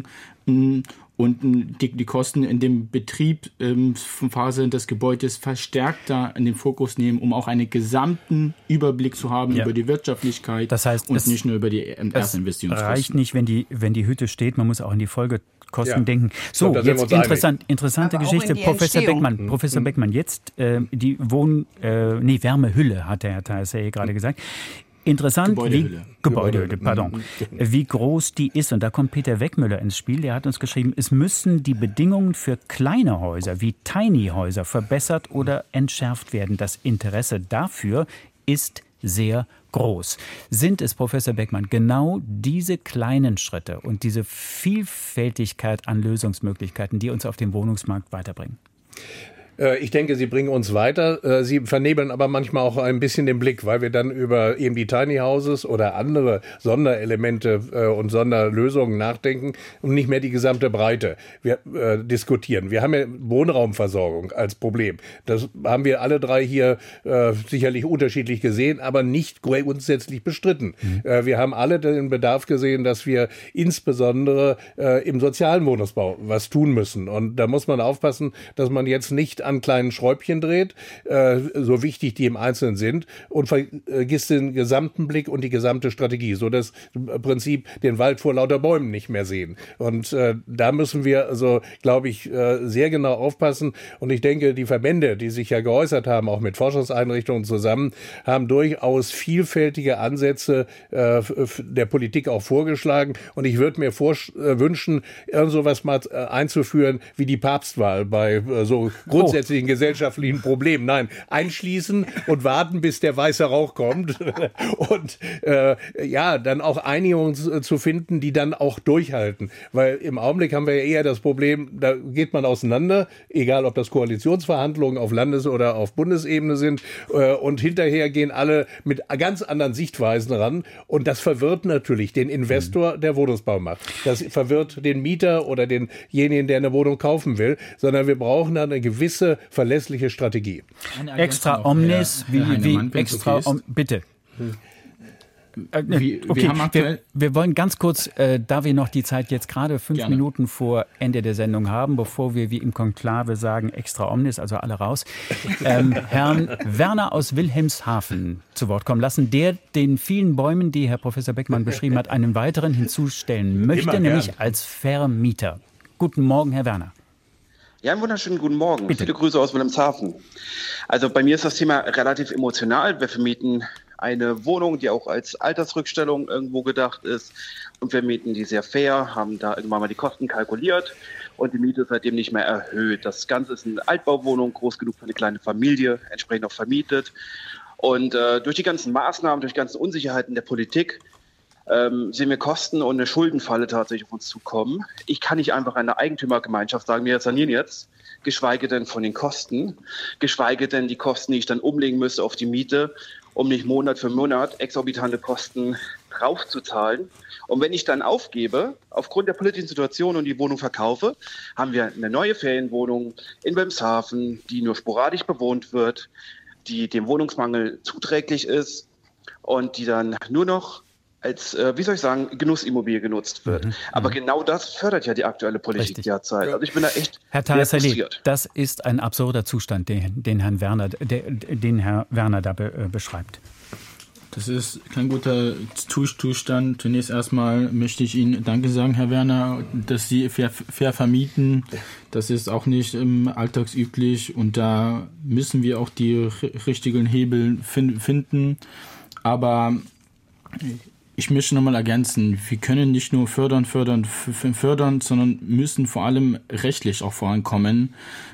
und die Kosten in dem Betrieb Phase des Gebäudes verstärkt da in den Fokus nehmen, um auch einen gesamten Überblick zu haben über die Wirtschaftlichkeit, das heißt, und nicht nur über die Erstinvestitionskosten. Es reicht nicht, wenn die Hütte steht, man muss auch an die Folgekosten denken. So, jetzt interessante Geschichte. Professor Beckmann, jetzt die Wärmehülle, hat der Herr Tajassali gerade gesagt. Interessant, Gebäudehülle, wie groß die ist. Und da kommt Peter Weckmüller ins Spiel. Der hat uns geschrieben, es müssen die Bedingungen für kleine Häuser wie Tiny-Häuser verbessert oder entschärft werden. Das Interesse dafür ist sehr groß. Sind es, Professor Beckmann, genau diese kleinen Schritte und diese Vielfältigkeit an Lösungsmöglichkeiten, die uns auf dem Wohnungsmarkt weiterbringen? Ich denke, sie bringen uns weiter. Sie vernebeln aber manchmal auch ein bisschen den Blick, weil wir dann über eben die Tiny Houses oder andere Sonderelemente und Sonderlösungen nachdenken und nicht mehr die gesamte Breite diskutieren. Wir haben ja Wohnraumversorgung als Problem. Das haben wir alle drei hier sicherlich unterschiedlich gesehen, aber nicht grundsätzlich bestritten. Wir haben alle den Bedarf gesehen, dass wir insbesondere im sozialen Wohnungsbau was tun müssen. Und da muss man aufpassen, dass man jetzt nicht an kleinen Schräubchen dreht, so wichtig die im Einzelnen sind, und vergisst den gesamten Blick und die gesamte Strategie, so dass im Prinzip den Wald vor lauter Bäumen nicht mehr sehen. Und da müssen wir, also glaube ich, sehr genau aufpassen. Und ich denke, die Verbände, die sich ja geäußert haben, auch mit Forschungseinrichtungen zusammen, haben durchaus vielfältige Ansätze der Politik auch vorgeschlagen. Und ich würde mir wünschen, irgend sowas mal einzuführen wie die Papstwahl bei so grundsätzlichen gesellschaftlichen Problemen. Nein, einschließen und warten, bis der weiße Rauch kommt und dann auch Einigungen zu finden, die dann auch durchhalten. Weil im Augenblick haben wir ja eher das Problem, da geht man auseinander, egal ob das Koalitionsverhandlungen auf Landes- oder auf Bundesebene sind, und hinterher gehen alle mit ganz anderen Sichtweisen ran, und das verwirrt natürlich den Investor, der Wohnungsbau macht. Das verwirrt den Mieter oder denjenigen, der eine Wohnung kaufen will, sondern wir brauchen da eine gewisse verlässliche Strategie. Extra Omnis, bitte. Wir wollen ganz kurz, da wir noch die Zeit jetzt gerade 5 Minuten vor Ende der Sendung haben, bevor wir wie im Konklave sagen, extra omnis, also alle raus, Herrn Werner aus Wilhelmshaven zu Wort kommen lassen, der den vielen Bäumen, die Herr Professor Beckmann beschrieben hat, einen weiteren hinzustellen möchte, nämlich als Vermieter. Guten Morgen, Herr Werner. Ja, einen wunderschönen guten Morgen. Bitte. Viele Grüße aus Wilhelmshaven. Also bei mir ist das Thema relativ emotional. Wir vermieten eine Wohnung, die auch als Altersrückstellung irgendwo gedacht ist. Und wir mieten die sehr fair, haben da irgendwann mal die Kosten kalkuliert und die Miete ist seitdem nicht mehr erhöht. Das Ganze ist eine Altbauwohnung, groß genug für eine kleine Familie, entsprechend auch vermietet. Und durch die ganzen Maßnahmen, durch die ganzen Unsicherheiten der Politik sehen wir Kosten und eine Schuldenfalle tatsächlich auf uns zukommen. Ich kann nicht einfach einer Eigentümergemeinschaft sagen, wir sanieren jetzt, geschweige denn von den Kosten, geschweige denn die Kosten, die ich dann umlegen müsste auf die Miete, um nicht Monat für Monat exorbitante Kosten draufzuzahlen. Und wenn ich dann aufgebe, aufgrund der politischen Situation und die Wohnung verkaufe, haben wir eine neue Ferienwohnung in Wilhelmshaven, die nur sporadisch bewohnt wird, die dem Wohnungsmangel zuträglich ist und die dann nur noch als, Genussimmobilie genutzt wird. Aber genau das fördert ja die aktuelle Politik derzeit. Also ich bin da echt sehr frustriert. Das ist ein absurder Zustand, den Herr Werner da beschreibt. Das ist kein guter Zustand. Zunächst erstmal möchte ich Ihnen Danke sagen, Herr Werner, dass Sie fair vermieten. Das ist auch nicht alltagsüblich und da müssen wir auch die richtigen Hebel finden. Aber ich möchte nochmal ergänzen, wir können nicht nur fördern, sondern müssen vor allem rechtlich auch vorankommen.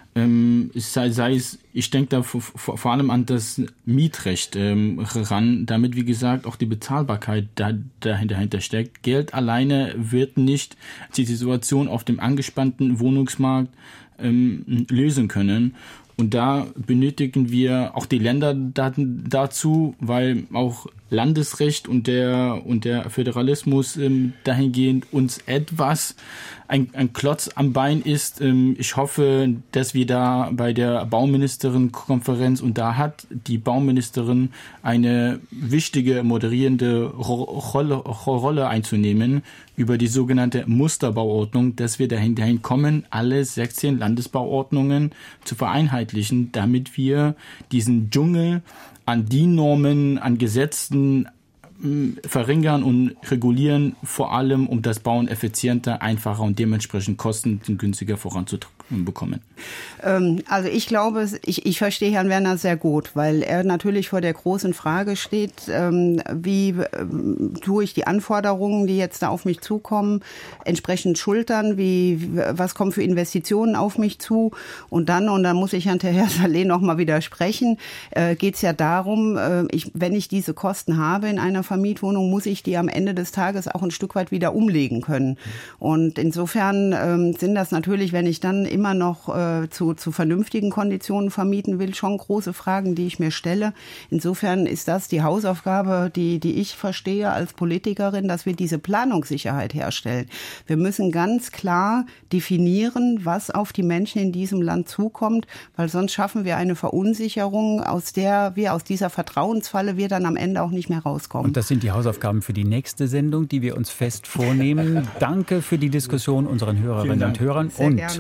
Sei es, ich denke da vor allem an das Mietrecht ran, damit, wie gesagt, auch die Bezahlbarkeit dahinter steckt. Geld alleine wird nicht die Situation auf dem angespannten Wohnungsmarkt lösen können. Und da benötigen wir auch die Länder dazu, weil auch Landesrecht und der Föderalismus dahingehend uns etwas ein Klotz am Bein ist. Ich hoffe, dass wir da bei der Bauministerin-Konferenz, und da hat die Bauministerin eine wichtige moderierende Rolle einzunehmen, über die sogenannte Musterbauordnung, dass wir dahin kommen, alle 16 Landesbauordnungen zu vereinheitlichen, damit wir diesen Dschungel an DIN-Normen, an Gesetzen verringern und regulieren, vor allem um das Bauen effizienter, einfacher und dementsprechend kostengünstiger voranzubekommen. Also ich glaube, ich verstehe Herrn Werner sehr gut, weil er natürlich vor der großen Frage steht, wie tue ich die Anforderungen, die jetzt da auf mich zukommen, entsprechend schultern, was kommt für Investitionen auf mich zu, und dann muss ich Herrn Saleh noch mal widersprechen, geht es ja darum, wenn ich diese Kosten habe in einer Vermietwohnung, muss ich die am Ende des Tages auch ein Stück weit wieder umlegen können. Und insofern sind das natürlich, wenn ich dann immer noch zu vernünftigen Konditionen vermieten will, schon große Fragen, die ich mir stelle. Insofern ist das die Hausaufgabe, die ich verstehe als Politikerin, dass wir diese Planungssicherheit herstellen. Wir müssen ganz klar definieren, was auf die Menschen in diesem Land zukommt, weil sonst schaffen wir eine Verunsicherung, aus dieser Vertrauensfalle wir dann am Ende auch nicht mehr rauskommen. Und das sind die Hausaufgaben für die nächste Sendung, die wir uns fest vornehmen. Danke für die Diskussion unseren Hörerinnen und Hörern und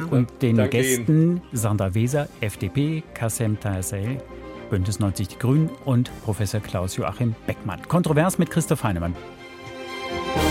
den Gästen Sandra Weser, FDP, Kassem Taher, Bündnis 90 Die Grünen und Professor Klaus-Joachim Beckmann. Kontrovers mit Christoph Heinemann.